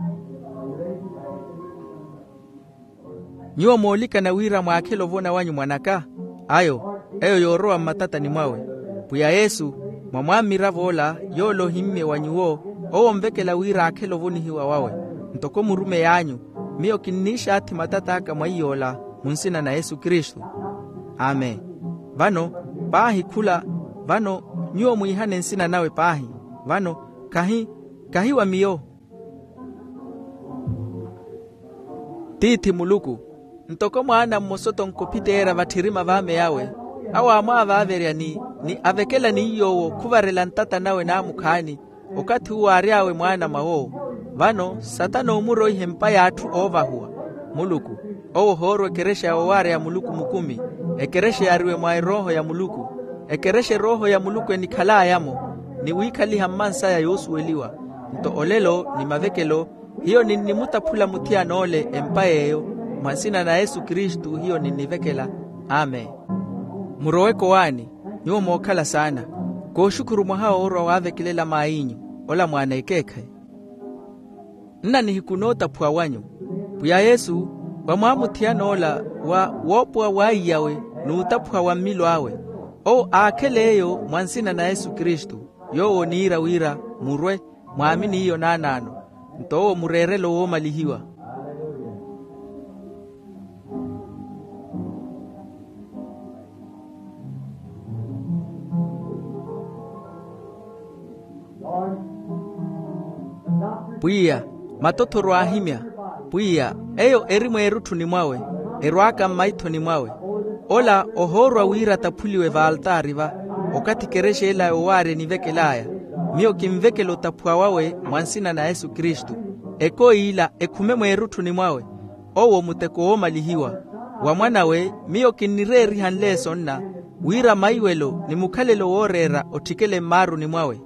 nyuo molika na wira mwakelo vona wanyu mwanaka ayo eyo yoroa matata ni mwawe buya Yesu mwamwamira vola yolo himme wanyuo owo mvekela wira akelo voni hiwa wawe ntoko murume yanyu miyo kinisha ati matata aka mwayola munsina na Yesu Kristu. Amen. Vano pahi kula vano nyuo muihane nsina nawe pahi vano kahi wa miyo titi Muluku ntoko mwana mmosoto nkopitera vatirima vame yawe awa amwa averia ni avekela ni yowo kuvarela ntata nawe na mukani okati uwari awe mwana mawo vano Satana omuro ihempa yatu ovahua Muluku owo horo ekeresha ya oware ya Muluku mukumi ekeresha yariwe mwa roho ya Muluku ekeresha roho ya Muluku enikala yamo ni wikali hamansa ya Yosu weliwa nto olelo ni mavekelo hiyo ni mutapula mutia nole empayeyo mwansina na Yesu Kristu hiyo ninivekela. Amen. Muroweko wani nyuo mwokala sana koshukuru mwahao oro wavekelela mainyu ola mwana ikeke nna nihikunota pwa wanyu buya Yesu wa mwamutia nola wa wopwa waiyawe nuutapwa wa milo awe o akeleyo mwansina na Yesu Kristu yowo niira wira murwe mwamini hiyo nanano ntowo murerelo wo malihiwa. Puya matoto rwahimya puya eyo erimwe erutuni mwawe erwaka maitoni mwawe ola ohorwa wira tapuliwe va altari va okati kereshe ela oware nivekelaya miyo kimvekelo tapua wawe mwansina na Yesu Kristu eko ila ekumemwe erutuni mwawe owo muteko o malihiwa wa mwanawe miyo kinireri hanleso nna wira maiwelo ni mukalelo worera otikele maru ni mwawe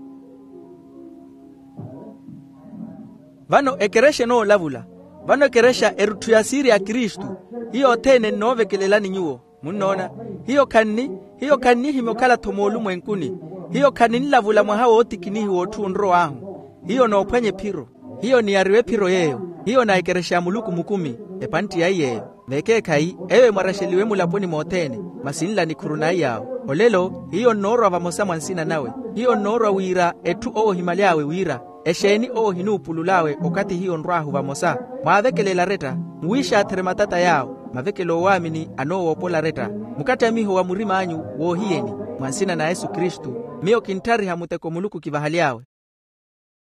vano ekereshe no lavula vano ekeresha erutu ya siri ya Kristu hiyo tene novekelelani nyuo munona hiyo kanni himokala tomolu mwenkuni hiyo kanini lavula mwahao otikinihi wotu nro ahu hiyo no pwenye piro hiyo ni ariwe piro yeyo hiyo na ekeresha Muluku mukumi epanti ya yeyo veke kai ewe mwarasheliwe mulaponi motene masinila ni kuruna yao olelo hiyo noro avamosa mwansina nawe hiyo noro wira etu oo himaliawe wira esheni oo hinu pululawe okati hiyo nrahu vamosa mwavekelela reta mwisha aterematata yao mavekelo wamini ano wopola reta mukata miho wa murima anyu wohiyeni mwansina na Yesu Kristu miyo kintari hamuteko Muluku kivahaliawe